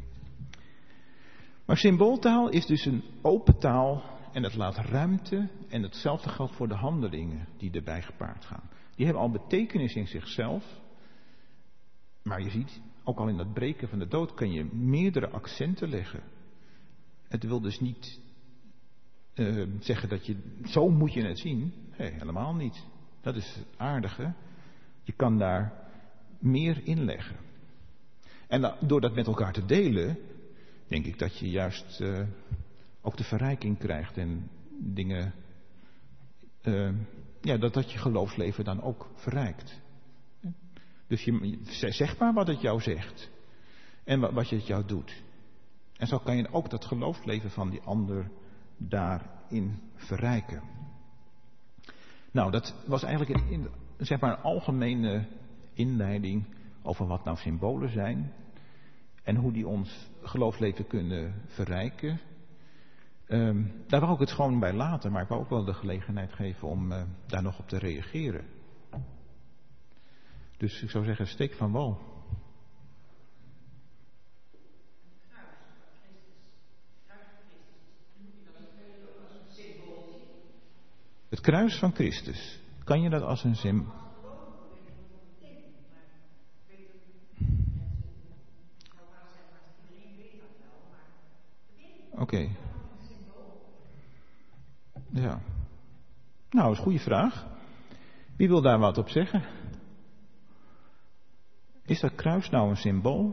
Maar symbooltaal is dus een open taal en het laat ruimte en hetzelfde geldt voor de handelingen die erbij gepaard gaan. Die hebben al betekenis in zichzelf, maar je ziet, ook al in dat breken van de dood kan je meerdere accenten leggen. Het wil dus niet zeggen dat zo moet je het zien. Nee, helemaal niet. Dat is het aardige. Je kan daar meer in leggen. En door dat met elkaar te delen, denk ik dat je juist ook de verrijking krijgt en dingen, dat je geloofsleven dan ook verrijkt. Dus zeg maar wat het jou zegt en wat je het jou doet. En zo kan je ook dat geloofsleven van die ander daarin verrijken. Nou, dat was eigenlijk zeg maar een algemene inleiding over wat nou symbolen zijn en hoe die ons geloofsleven kunnen verrijken. Daar wou ik het gewoon bij laten, maar ik wou ook wel de gelegenheid geven om daar nog op te reageren. Dus ik zou zeggen, steek van wal. Het kruis van Christus. Kan je dat als een symbool? Oké. Ja. Nou, dat is een goede vraag. Wie wil daar wat op zeggen? Is dat kruis nou een symbool?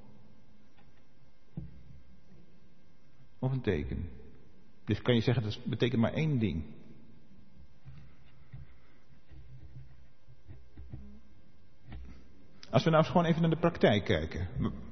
Of een teken? Dus kan je zeggen, dat betekent maar één ding. Als we nou eens gewoon even naar de praktijk kijken.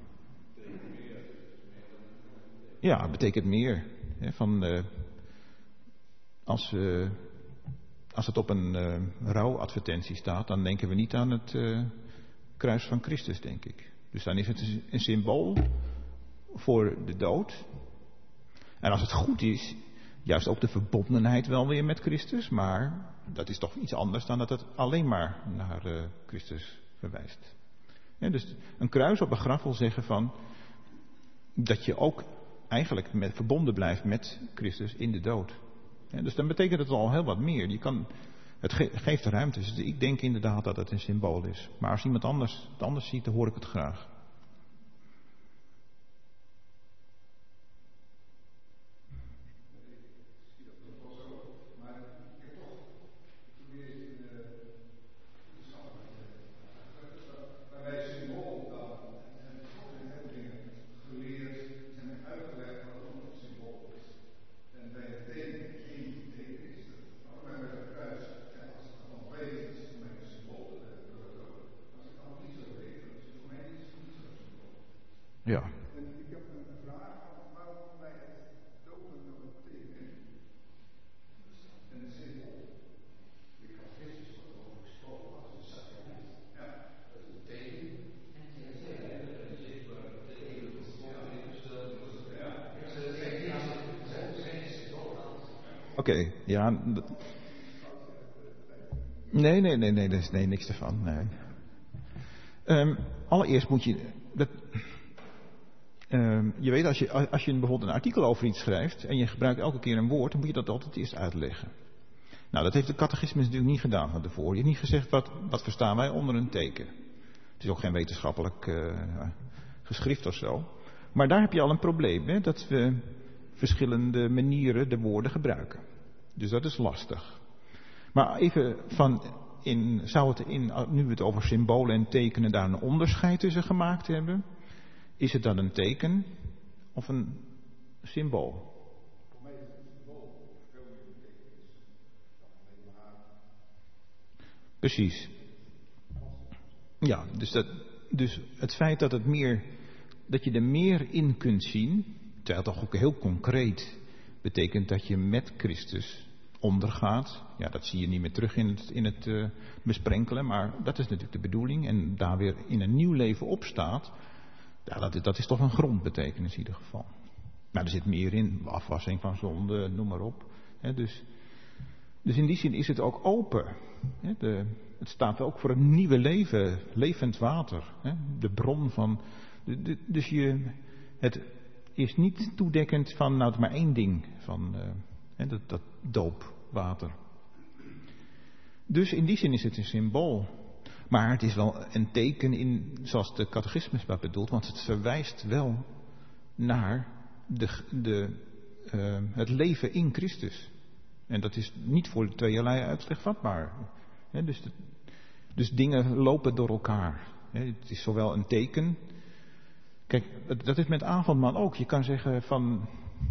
Ja, het betekent meer. Hè, als het op een rouwadvertentie staat, dan denken we niet aan het kruis van Christus, denk ik. Dus dan is het een symbool voor de dood. En als het goed is, juist ook de verbondenheid wel weer met Christus. Maar dat is toch iets anders dan dat het alleen maar naar Christus verwijst. Ja, dus een kruis op een graf wil zeggen van dat je ook eigenlijk verbonden blijft met Christus in de dood. Ja, dus dan betekent het al heel wat meer. Het geeft ruimte. Dus ik denk inderdaad dat het een symbool is. Maar als iemand anders het anders ziet, dan hoor ik het graag. Ja. En ik heb een vraag, waarom bij het dopen nog een teken? En een symbool. Ik had Christus over gesproken als een sacrament. Ja, dat is een teken. Oké, ja. Nee, dat is niks ervan. Nee. Allereerst moet je... je weet, als je bijvoorbeeld een artikel over iets schrijft en je gebruikt elke keer een woord, dan moet je dat altijd eerst uitleggen. Nou, dat heeft de catechismus natuurlijk niet gedaan van tevoren. Je hebt niet gezegd wat verstaan wij onder een teken. Het is ook geen wetenschappelijk geschrift of zo. Maar daar heb je al een probleem, hè? Dat we verschillende manieren de woorden gebruiken. Dus dat is lastig. Maar even nu we het over symbolen en tekenen daar een onderscheid tussen gemaakt hebben, is het dan een teken of een symbool? Voor mij is het een symbool, veel meer betekenis dan alleen maar. Precies. Ja, dus het feit dat je er meer in kunt zien, terwijl het toch ook heel concreet betekent dat je met Christus ondergaat. Ja, dat zie je niet meer terug in het besprenkelen, maar dat is natuurlijk de bedoeling. En daar weer in een nieuw leven opstaat, ja, dat is toch een grondbetekenis in ieder geval. Maar er zit meer in, afwassing van zonde, noem maar op. Dus in die zin is het ook open. Het staat ook voor een nieuwe leven, levend water. De bron van... Dus het is niet toedekkend van, nou, het is maar één ding van dat doopwater. Dus in die zin is het een symbool. Maar het is wel een teken zoals de catechismus dat bedoelt, want het verwijst wel naar het leven in Christus. En dat is niet voor tweeërlei uitleg vatbaar. Dus dingen lopen door elkaar. Het is zowel een teken. Kijk, dat is met avondmaal ook. Je kan zeggen van...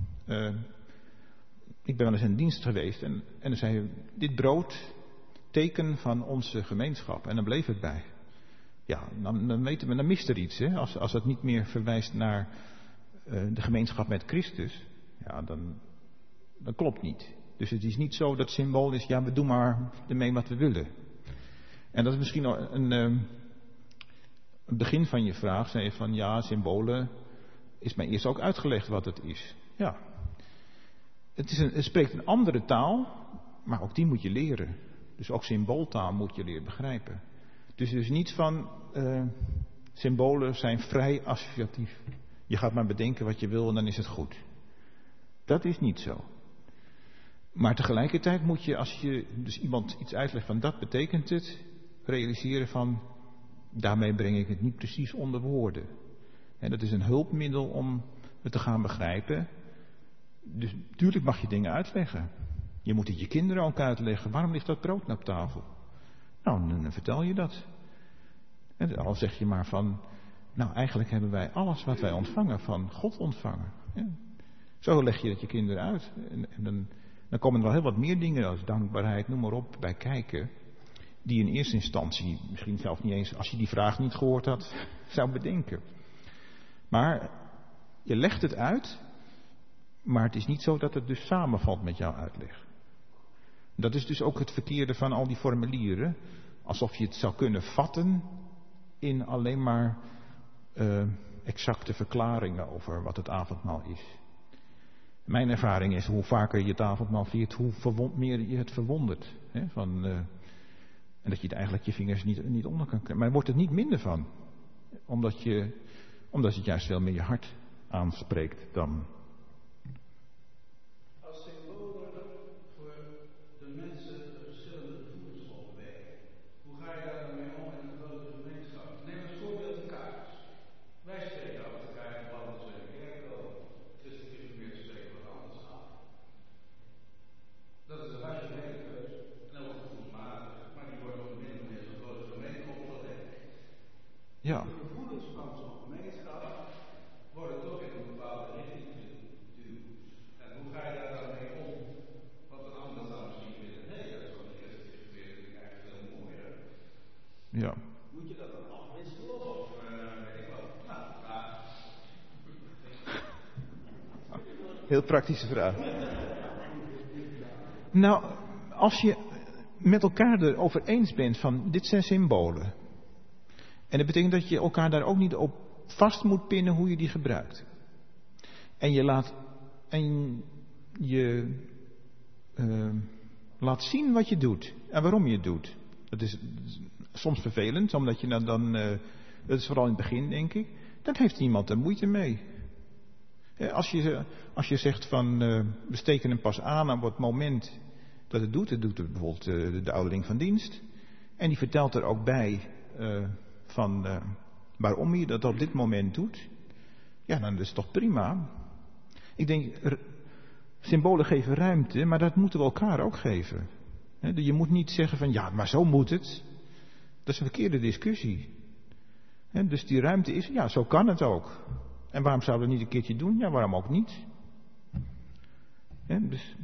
ik ben wel eens in dienst geweest en dan zei je, dit brood, teken van onze gemeenschap. En dan bleef het bij. Ja, dan weten we, dan mist er iets. Hè? Als het niet meer verwijst naar de gemeenschap met Christus, ja, dan klopt niet. Dus het is niet zo dat symbool is, ja, we doen maar ermee wat we willen. En dat is misschien een begin van je vraag. Zei je van, ja, symbolen is mij eerst ook uitgelegd wat het is. Ja. Het spreekt een andere taal, maar ook die moet je leren. Dus ook symbooltaal moet je leren begrijpen. Dus niet van, symbolen zijn vrij associatief. Je gaat maar bedenken wat je wil en dan is het goed. Dat is niet zo. Maar tegelijkertijd moet je, als je dus iemand iets uitlegt van dat betekent het, realiseren van, daarmee breng ik het niet precies onder woorden. En dat is een hulpmiddel om het te gaan begrijpen. Dus natuurlijk mag je dingen uitleggen. Je moet het je kinderen ook uitleggen. Waarom ligt dat brood op tafel? Nou, dan vertel je dat. En al zeg je maar van, nou, eigenlijk hebben wij alles wat wij ontvangen van God ontvangen. Ja. Zo leg je dat je kinderen uit. En dan komen er wel heel wat meer dingen als dankbaarheid, noem maar op, bij kijken. Die in eerste instantie misschien zelf niet eens, als je die vraag niet gehoord had, zou bedenken. Maar je legt het uit, maar het is niet zo dat het dus samenvalt met jouw uitleg. Dat is dus ook het verkeerde van al die formulieren. Alsof je het zou kunnen vatten in alleen maar exacte verklaringen over wat het avondmaal is. Mijn ervaring is, hoe vaker je het avondmaal viert, hoe meer je het verwondert. Hè? En dat je het eigenlijk je vingers niet onder kan krijgen. Maar wordt het niet minder van. Omdat het juist veel meer je hart aanspreekt dan... Als symbolen voor de mensen verschillende gevoelens opwekken. Hoe ga je daar dan mee om in een grote gemeenschap? Neem als voorbeeld de kaars. Wij spreken over de kaars van anders in de kerk komen. Dus de gemeente spreken wat anders af. Dat is een rationele keuze. En ook gevoelsmatig. Maar die wordt ook min of meer zo'n grote gemeente opgewekt. Ja. De gevoelens van zo'n gemeenschap worden toch in een bepaalde richting geduwd. En hoe ga je daar dan mee om? Want een ander zou misschien willen, nee, dat is zo'n christelijke gemeente, vind ik eigenlijk veel mooier. Ja. Moet je dat dan afwisselen of weet ik wat? Nou, vraag. Heel praktische vraag. Nou, als je met elkaar erover eens bent van dit zijn symbolen. En dat betekent dat je elkaar daar ook niet op vast moet pinnen hoe je die gebruikt. En je laat zien wat je doet en waarom je het doet. Dat is soms vervelend, omdat je dan dat is vooral in het begin, denk ik. Dan heeft iemand er moeite mee. Als je zegt van, we steken hem pas aan op het moment dat het doet bijvoorbeeld de ouderling van dienst. En die vertelt er ook bij waarom hij dat op dit moment doet. Ja, dan is het toch prima. Ik denk, symbolen geven ruimte, maar dat moeten we elkaar ook geven. Je moet niet zeggen van, ja, maar zo moet het. Dat is een verkeerde discussie. Dus die ruimte is, ja, zo kan het ook. En waarom zouden we het niet een keertje doen? Ja, waarom ook niet? Dus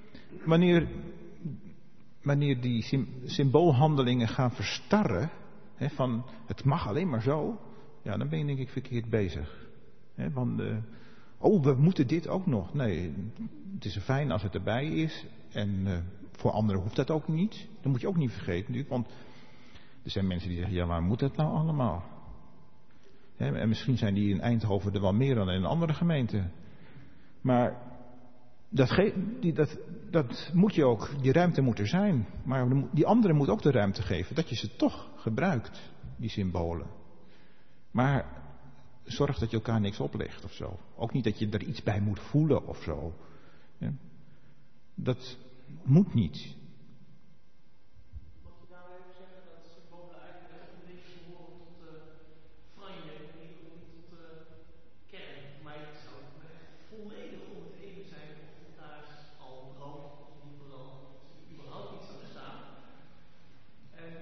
wanneer die symboolhandelingen gaan verstarren, van het mag alleen maar zo, ja, dan ben je denk ik verkeerd bezig. We moeten dit ook nog. Nee, het is fijn als het erbij is. En voor anderen hoeft dat ook niet. Dat moet je ook niet vergeten natuurlijk. Want er zijn mensen die zeggen, ja, waar moet dat nou allemaal? En misschien zijn die in Eindhoven er wel meer dan in een andere gemeente. Maar dat moet je ook, die ruimte moet er zijn. Maar die anderen moet ook de ruimte geven. Dat je ze toch gebruikt, die symbolen. Maar zorg dat je elkaar niks oplegt of zo. Ook niet dat je er iets bij moet voelen of zo. Ja. Dat moet niet. Mag je nou even zeggen dat symbolen eigenlijk een beetje behoren tot franje en niet tot kern? Maar ik zou het volledig om het even zijn of het daar al brandt of niet vooral überhaupt niet zou staan. En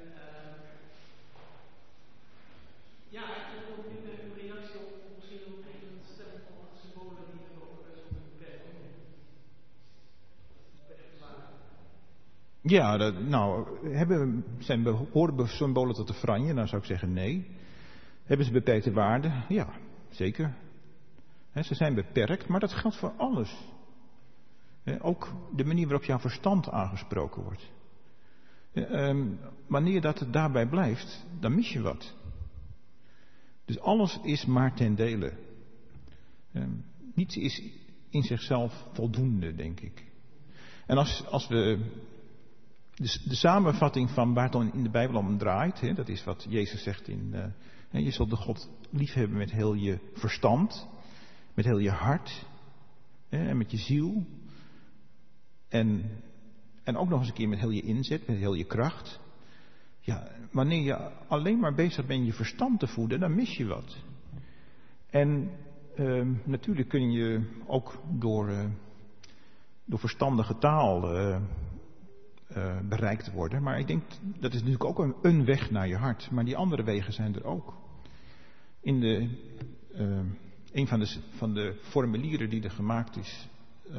ja, ik heb ook een reactie op misschien ook even het stellen van symbolen die er ook best wel beperkt zijn. Ja, horen symbolen tot de franje? Dan zou ik zeggen nee. Hebben ze beperkte waarde? Ja, zeker. Ze zijn beperkt, maar dat geldt voor alles. Ook de manier waarop jouw verstand aangesproken wordt. Wanneer dat het daarbij blijft, dan mis je wat. Dus alles is maar ten dele. Niets is in zichzelf voldoende, denk ik. En als we de samenvatting van waar het dan in de Bijbel om draait, dat is wat Jezus zegt je zult de God liefhebben met heel je verstand, met heel je hart en met je ziel. En ook nog eens een keer met heel je inzet, met heel je kracht. Ja, wanneer je alleen maar bezig bent je verstand te voeden, dan mis je wat. En natuurlijk kun je ook door verstandige taal bereikt worden. Maar ik denk, dat is natuurlijk ook een weg naar je hart. Maar die andere wegen zijn er ook. In een van de formulieren die er gemaakt is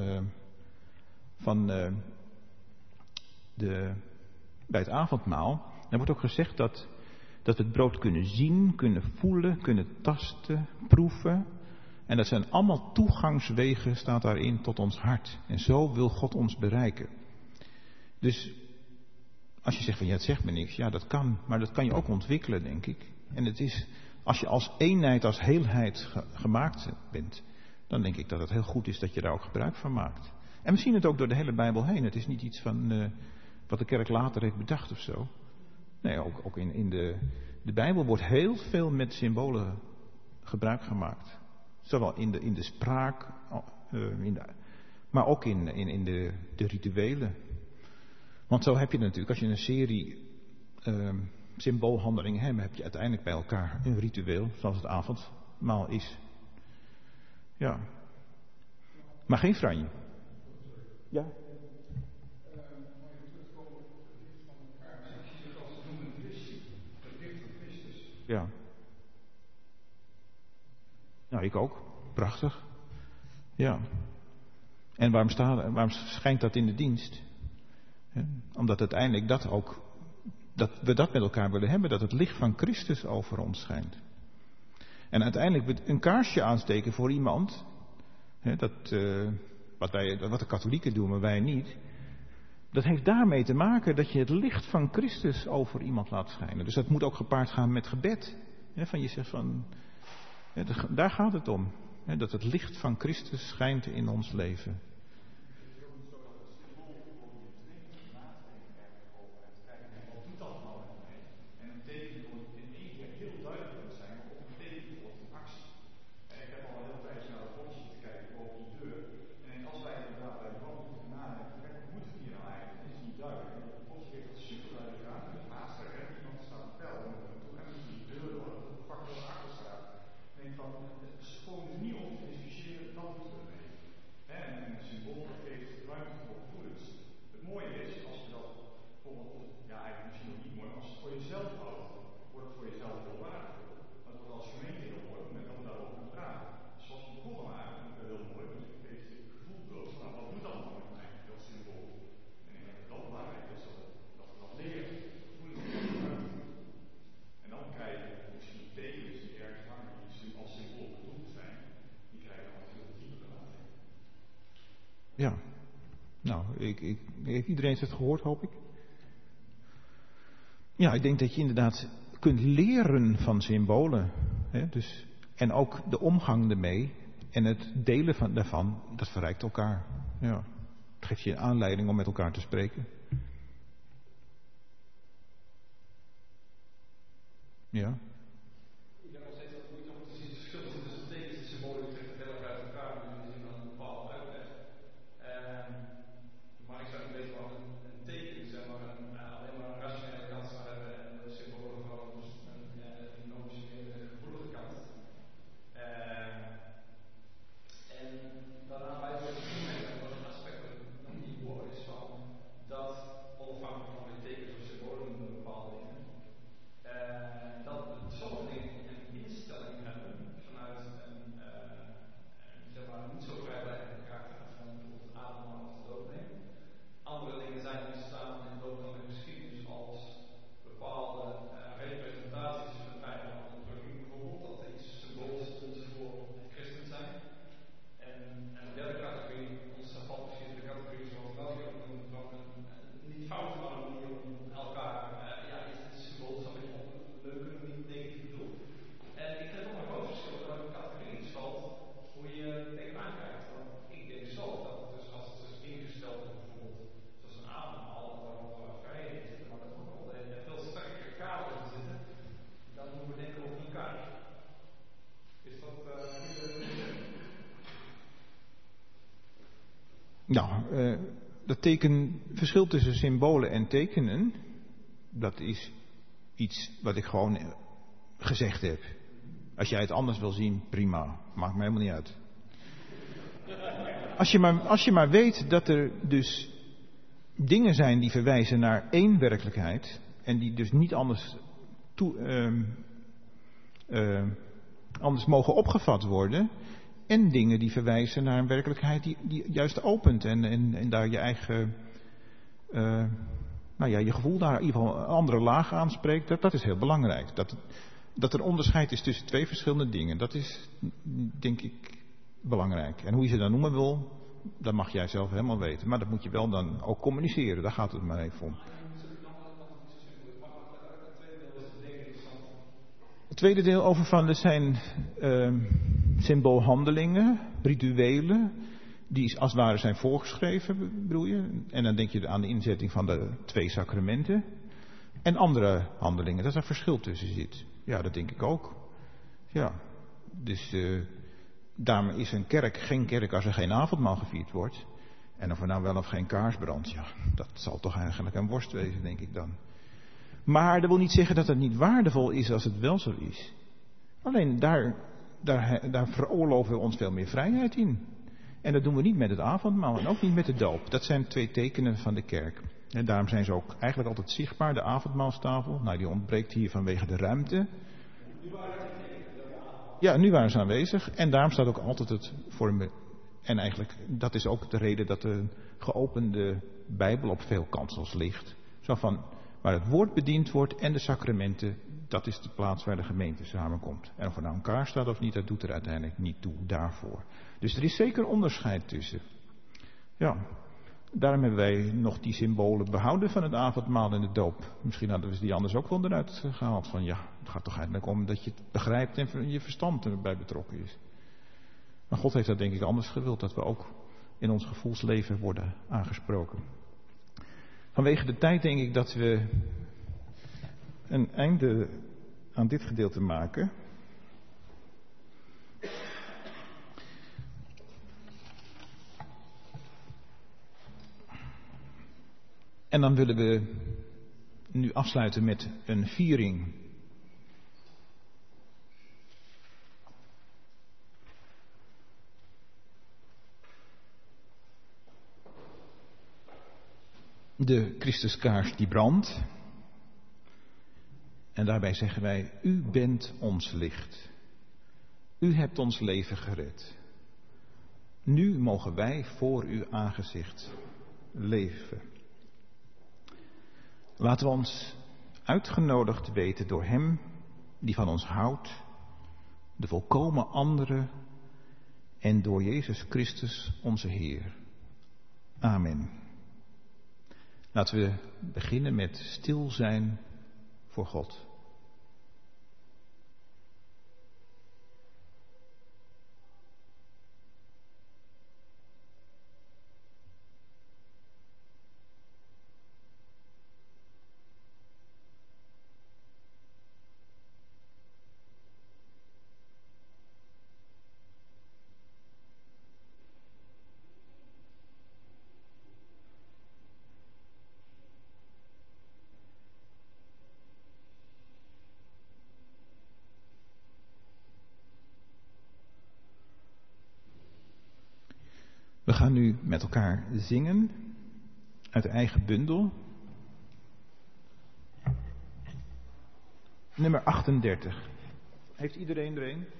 bij het avondmaal, daar wordt ook gezegd dat we het brood kunnen zien, kunnen voelen, kunnen tasten, proeven. En dat zijn allemaal toegangswegen, staat daarin, tot ons hart. En zo wil God ons bereiken. Dus als je zegt van ja, het zegt me niks, ja dat kan, maar dat kan je ook ontwikkelen, denk ik. En het is, als je als eenheid, als heelheid gemaakt bent, dan denk ik dat het heel goed is dat je daar ook gebruik van maakt. En we zien het ook door de hele Bijbel heen. Het is niet iets van wat de kerk later heeft bedacht of zo. Nee, ook in de Bijbel wordt heel veel met symbolen gebruik gemaakt. Zowel in de spraak, maar ook in de rituelen. Want zo heb je natuurlijk, als je een serie symboolhandelingen hebt, heb je uiteindelijk bij elkaar een ritueel, zoals het avondmaal is. Ja. Maar geen franje. Ja. Ja. Nou, ik ook. Prachtig. Ja. En waarom schijnt dat in de dienst? Omdat uiteindelijk dat we dat met elkaar willen hebben, dat het licht van Christus over ons schijnt. En uiteindelijk een kaarsje aansteken voor iemand, wat de katholieken doen, maar wij niet. Dat heeft daarmee te maken dat je het licht van Christus over iemand laat schijnen. Dus dat moet ook gepaard gaan met gebed. Van je zegt van, daar gaat het om. Dat het licht van Christus schijnt in ons leven. Ja, nou, heeft iedereen het gehoord, hoop ik? Ja, ik denk dat je inderdaad kunt leren van symbolen. Hè? Dus, en ook de omgang ermee en het delen daarvan, dat verrijkt elkaar. Ja, het geeft je een aanleiding om met elkaar te spreken. Ja. Ik heb nog steeds wat moeite om te zien het verschil tussen tekens en symbolen. Die trekken heel erg uit elkaar in de zin van een bepaalde uitleg. Maar ik zou niet weten wat een teken is, alleen maar een rationele kant zou hebben en de symbolen van een emotionele gevoelige kant. En daarna bij het dat een aspect dat niet mooi is van dat onafhankelijk van de tekens of symbolen bepaalde dingen. Dat sommige dingen een instelling hebben vanuit een zeg maar niet zo vrijblijvende karakter van bijvoorbeeld ademhalen of dood nemen. Andere dingen zijn ontstaan in de loop van de geschiedenis als bepaalde representaties van de Bijbel. Bijvoorbeeld dat er iets symbool stond voor het christen zijn. En de derde categorie, ons valt misschien de categorie zoals België ook noemt, van een niet foute manier om elkaar iets symbool zal ik leuk kunnen, niet negatief bedoeld. En ik heb nog een groot verschil dat een categorie iets valt hoe je tegenaan kijkt. Want ik denk zelf dat het dus als het is ingesteld is bijvoorbeeld zoals een ademhaal, dat er wel vrijheid in zitten, maar dat er ook al veel sterkere kaders in zitten, dan moeten we denken over een kaart. Is dat Nou, dat verschil tussen symbolen en tekenen, dat is iets wat ik gewoon gezegd heb. Als jij het anders wil zien, prima. Maakt me helemaal niet uit. Als je maar weet dat er dus dingen zijn die verwijzen naar één werkelijkheid en die dus niet anders anders mogen opgevat worden. En dingen die verwijzen naar een werkelijkheid die juist opent en daar je eigen, je gevoel daar in ieder geval een andere laag aanspreekt. Dat is heel belangrijk. Dat er onderscheid is tussen twee verschillende dingen. Dat is, denk ik, belangrijk. En hoe je ze dan noemen wil, dat mag jij zelf helemaal weten. Maar dat moet je wel dan ook communiceren. Daar gaat het maar even om. Het tweede deel over van, er zijn symboolhandelingen, rituelen, die als het ware zijn voorgeschreven, bedoel je? En dan denk je aan de inzetting van de 2 sacramenten. En andere handelingen, dat er verschil tussen zit. Ja, dat denk ik ook. Ja, dus daarom is een kerk geen kerk als er geen avondmaal gevierd wordt. En of er nou wel of geen kaars brandt, ja, dat zal toch eigenlijk een worst wezen, denk ik dan. Maar dat wil niet zeggen dat het niet waardevol is als het wel zo is. Alleen daar veroorloven we ons veel meer vrijheid in. En dat doen we niet met het avondmaal en ook niet met de doop. Dat zijn 2 tekenen van de kerk. En daarom zijn ze ook eigenlijk altijd zichtbaar, de avondmaalstafel. Nou, die ontbreekt hier vanwege de ruimte. Ja, nu waren ze aanwezig. En daarom staat ook altijd het vormen. En eigenlijk, dat is ook de reden dat de geopende Bijbel op veel kansels ligt. Zo van, waar het woord bediend wordt en de sacramenten, dat is de plaats waar de gemeente samenkomt. En of er nou een kaars staat of niet, dat doet er uiteindelijk niet toe daarvoor. Dus er is zeker onderscheid tussen. Ja, daarom hebben wij nog die symbolen behouden van het avondmaal en de doop. Misschien hadden we die anders ook wel eruit gehaald. Van ja, het gaat toch eigenlijk om dat je het begrijpt en je verstand erbij betrokken is. Maar God heeft dat denk ik anders gewild, dat we ook in ons gevoelsleven worden aangesproken. Vanwege de tijd denk ik dat we een einde aan dit gedeelte maken. En dan willen we nu afsluiten met een viering. De Christuskaars die brandt. En daarbij zeggen wij, u bent ons licht. U hebt ons leven gered. Nu mogen wij voor uw aangezicht leven. Laten we ons uitgenodigd weten door Hem die van ons houdt, de volkomen andere en door Jezus Christus onze Heer. Amen. Laten we beginnen met stil zijn voor God. We gaan nu met elkaar zingen uit de eigen bundel. Nummer 38. Heeft iedereen er een?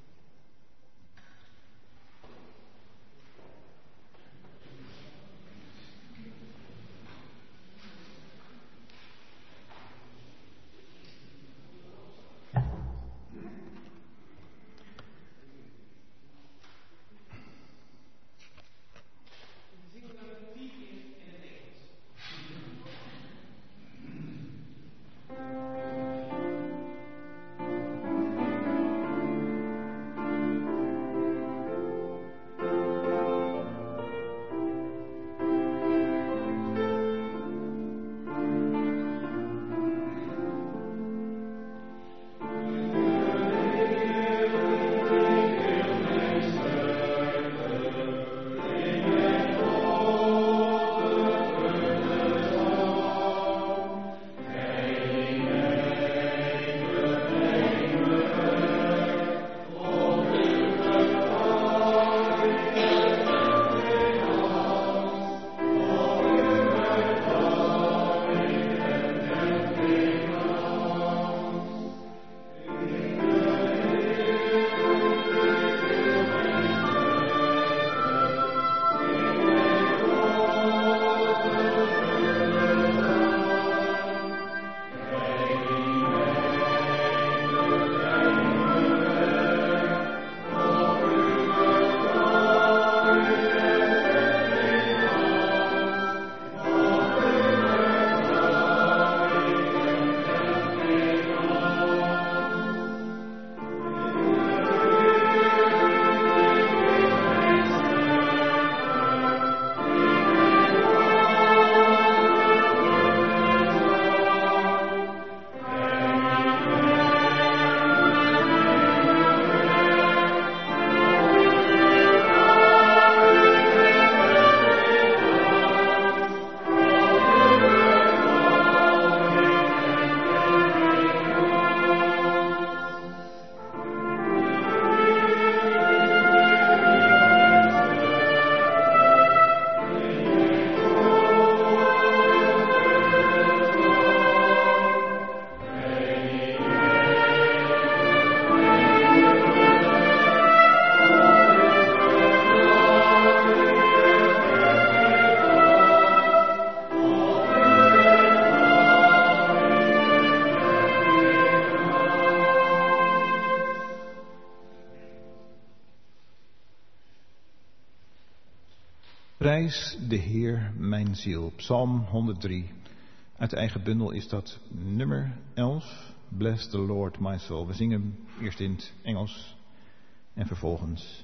Prijs de Heer mijn ziel. Psalm 103. Uit de eigen bundel is dat nummer 11. Bless the Lord my soul. We zingen eerst in het Engels en vervolgens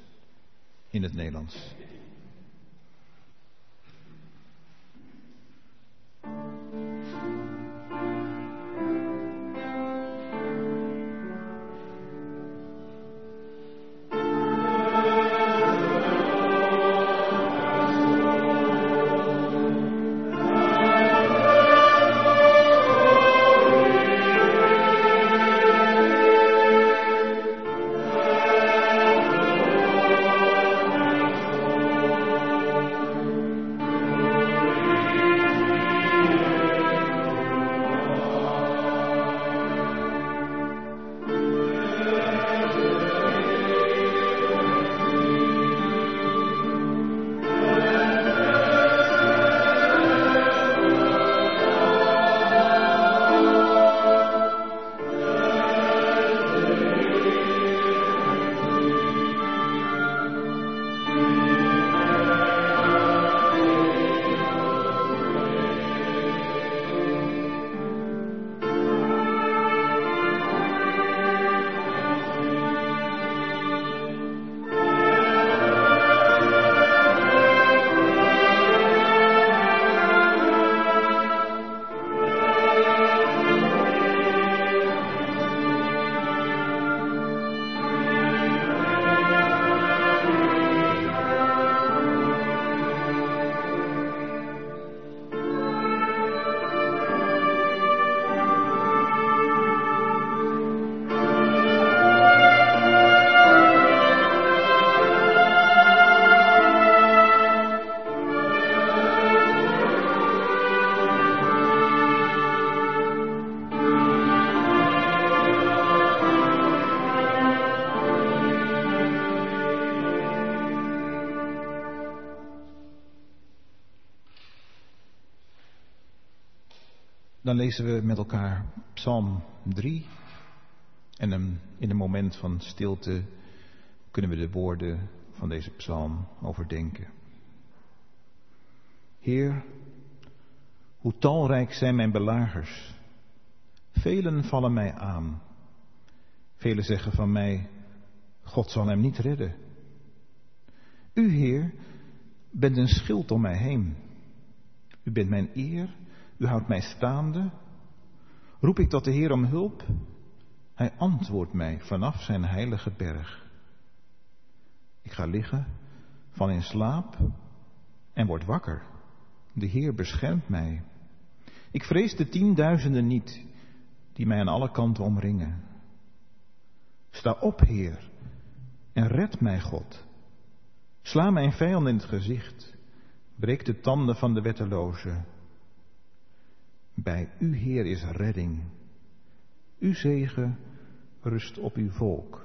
in het Nederlands. Oh Dan lezen we met elkaar Psalm 3. En in een moment van stilte kunnen we de woorden van deze psalm overdenken. Heer, hoe talrijk zijn mijn belagers. Velen vallen mij aan. Velen zeggen van mij, God zal hem niet redden. U, Heer, bent een schild om mij heen. U bent mijn eer, u houdt mij staande. Roep ik tot de Heer om hulp? Hij antwoordt mij vanaf zijn heilige berg. Ik ga liggen, val in slaap en word wakker. De Heer beschermt mij. Ik vrees de 10.000 niet, die mij aan alle kanten omringen. Sta op, Heer, en red mij, God. Sla mijn vijand in het gezicht. Breek de tanden van de wetteloze. Bij u, Heer, is redding. Uw zegen rust op uw volk.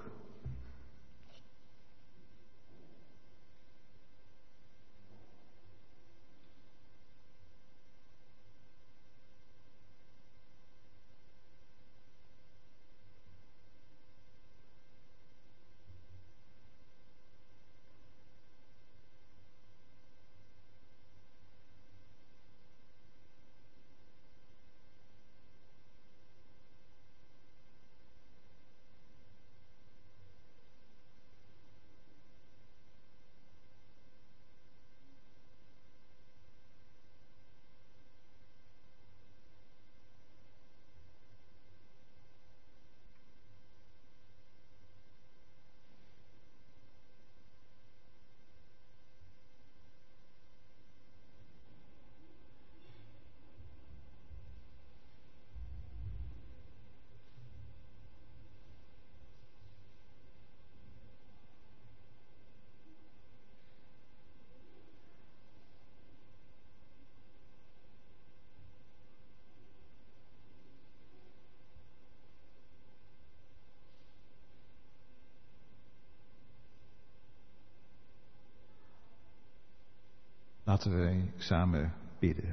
Laten wij samen bidden.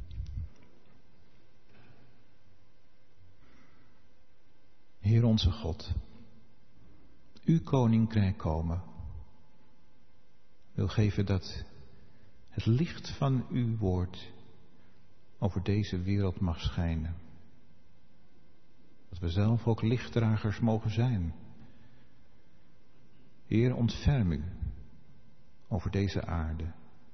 Heer onze God, uw koninkrijk komen wil geven dat het licht van uw woord over deze wereld mag schijnen. Dat we zelf ook lichtdragers mogen zijn. Heer, ontferm u over deze aarde.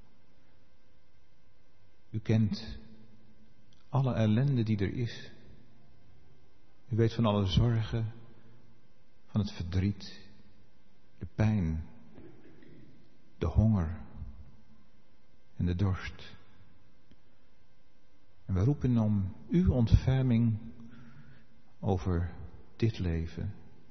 U kent alle ellende die er is. U weet van alle zorgen, van het verdriet, de pijn, de honger en de dorst. En we roepen om uw ontferming over dit leven.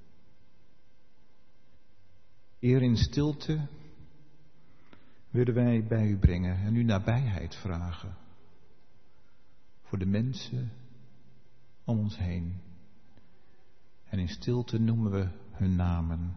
Eer in stilte willen wij bij u brengen en uw nabijheid vragen. Voor de mensen om ons heen. En in stilte noemen we hun namen.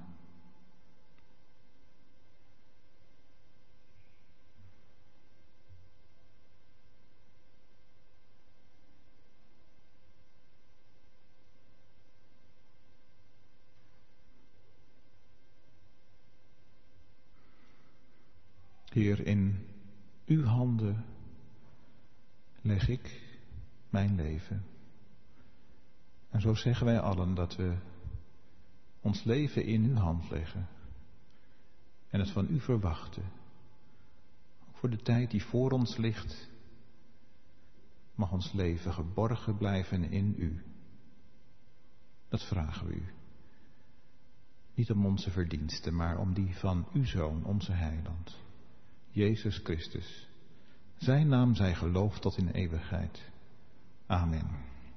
Heer, in uw handen leg ik mijn leven. En zo zeggen wij allen dat we ons leven in uw hand leggen. En het van u verwachten. Ook voor de tijd die voor ons ligt, mag ons leven geborgen blijven in u. Dat vragen we u. Niet om onze verdiensten, maar om die van uw Zoon, onze Heiland. Jezus Christus. Zijn naam zij geloofd tot in eeuwigheid. Amen.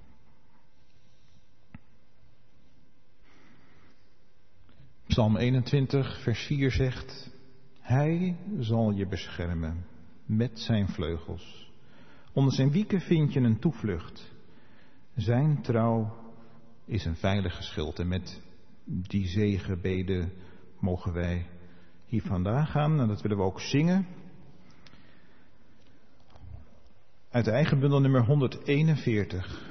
Psalm 21, vers 4 zegt: Hij zal je beschermen met zijn vleugels. Onder zijn wieken vind je een toevlucht. Zijn trouw is een veilige schild. En met die zegenbeden mogen wij hier vandaan gaan. En dat willen we ook zingen. Uit de eigen bundel nummer 141.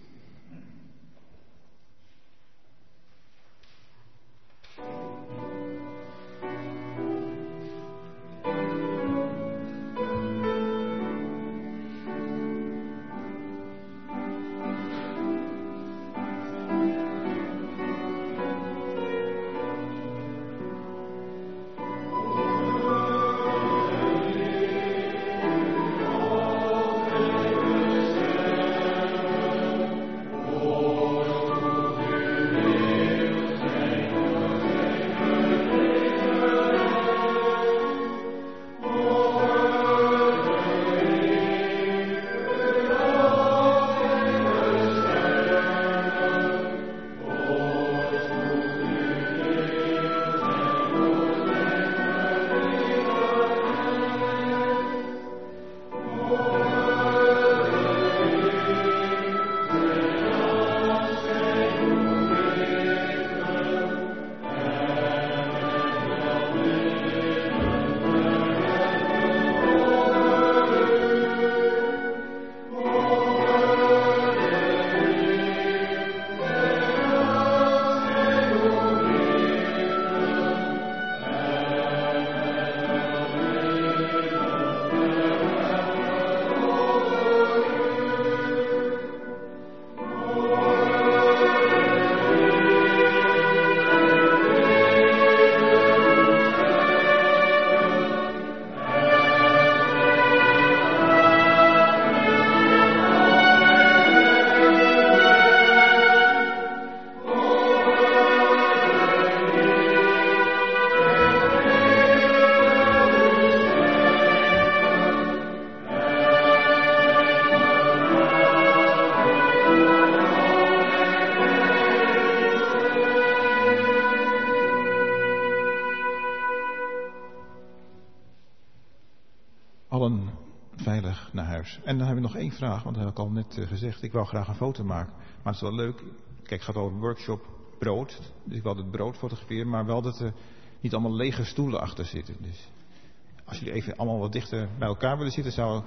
Allen veilig naar huis. En dan heb ik nog één vraag, want dat heb ik al net gezegd. Ik wou graag een foto maken, maar het is wel leuk. Kijk, het gaat over een workshop brood. Dus ik wil het brood fotograferen, maar wel dat er niet allemaal lege stoelen achter zitten. Dus als jullie even allemaal wat dichter bij elkaar willen zitten,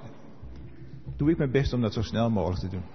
doe ik mijn best om dat zo snel mogelijk te doen.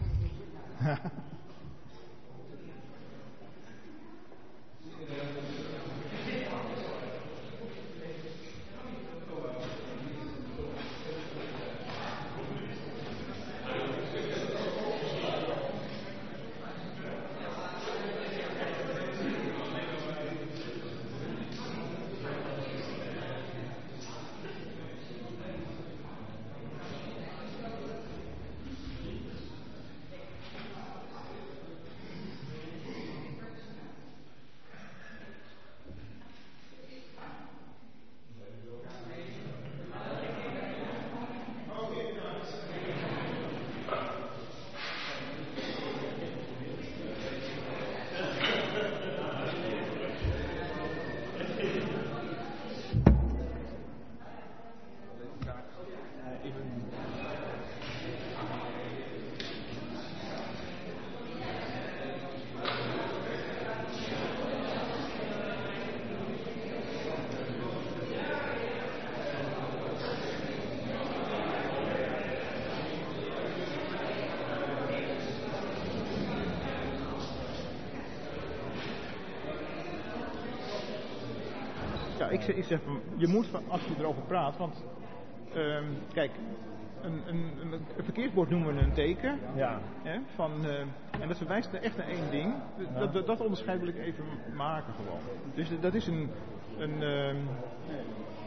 Ja, ik zeg, je moet, als je erover praat, want kijk, een verkeersbord noemen we een teken. Ja. Hè, en dat verwijst echt naar één ding. Dat onderscheid wil ik even maken gewoon. Dus dat is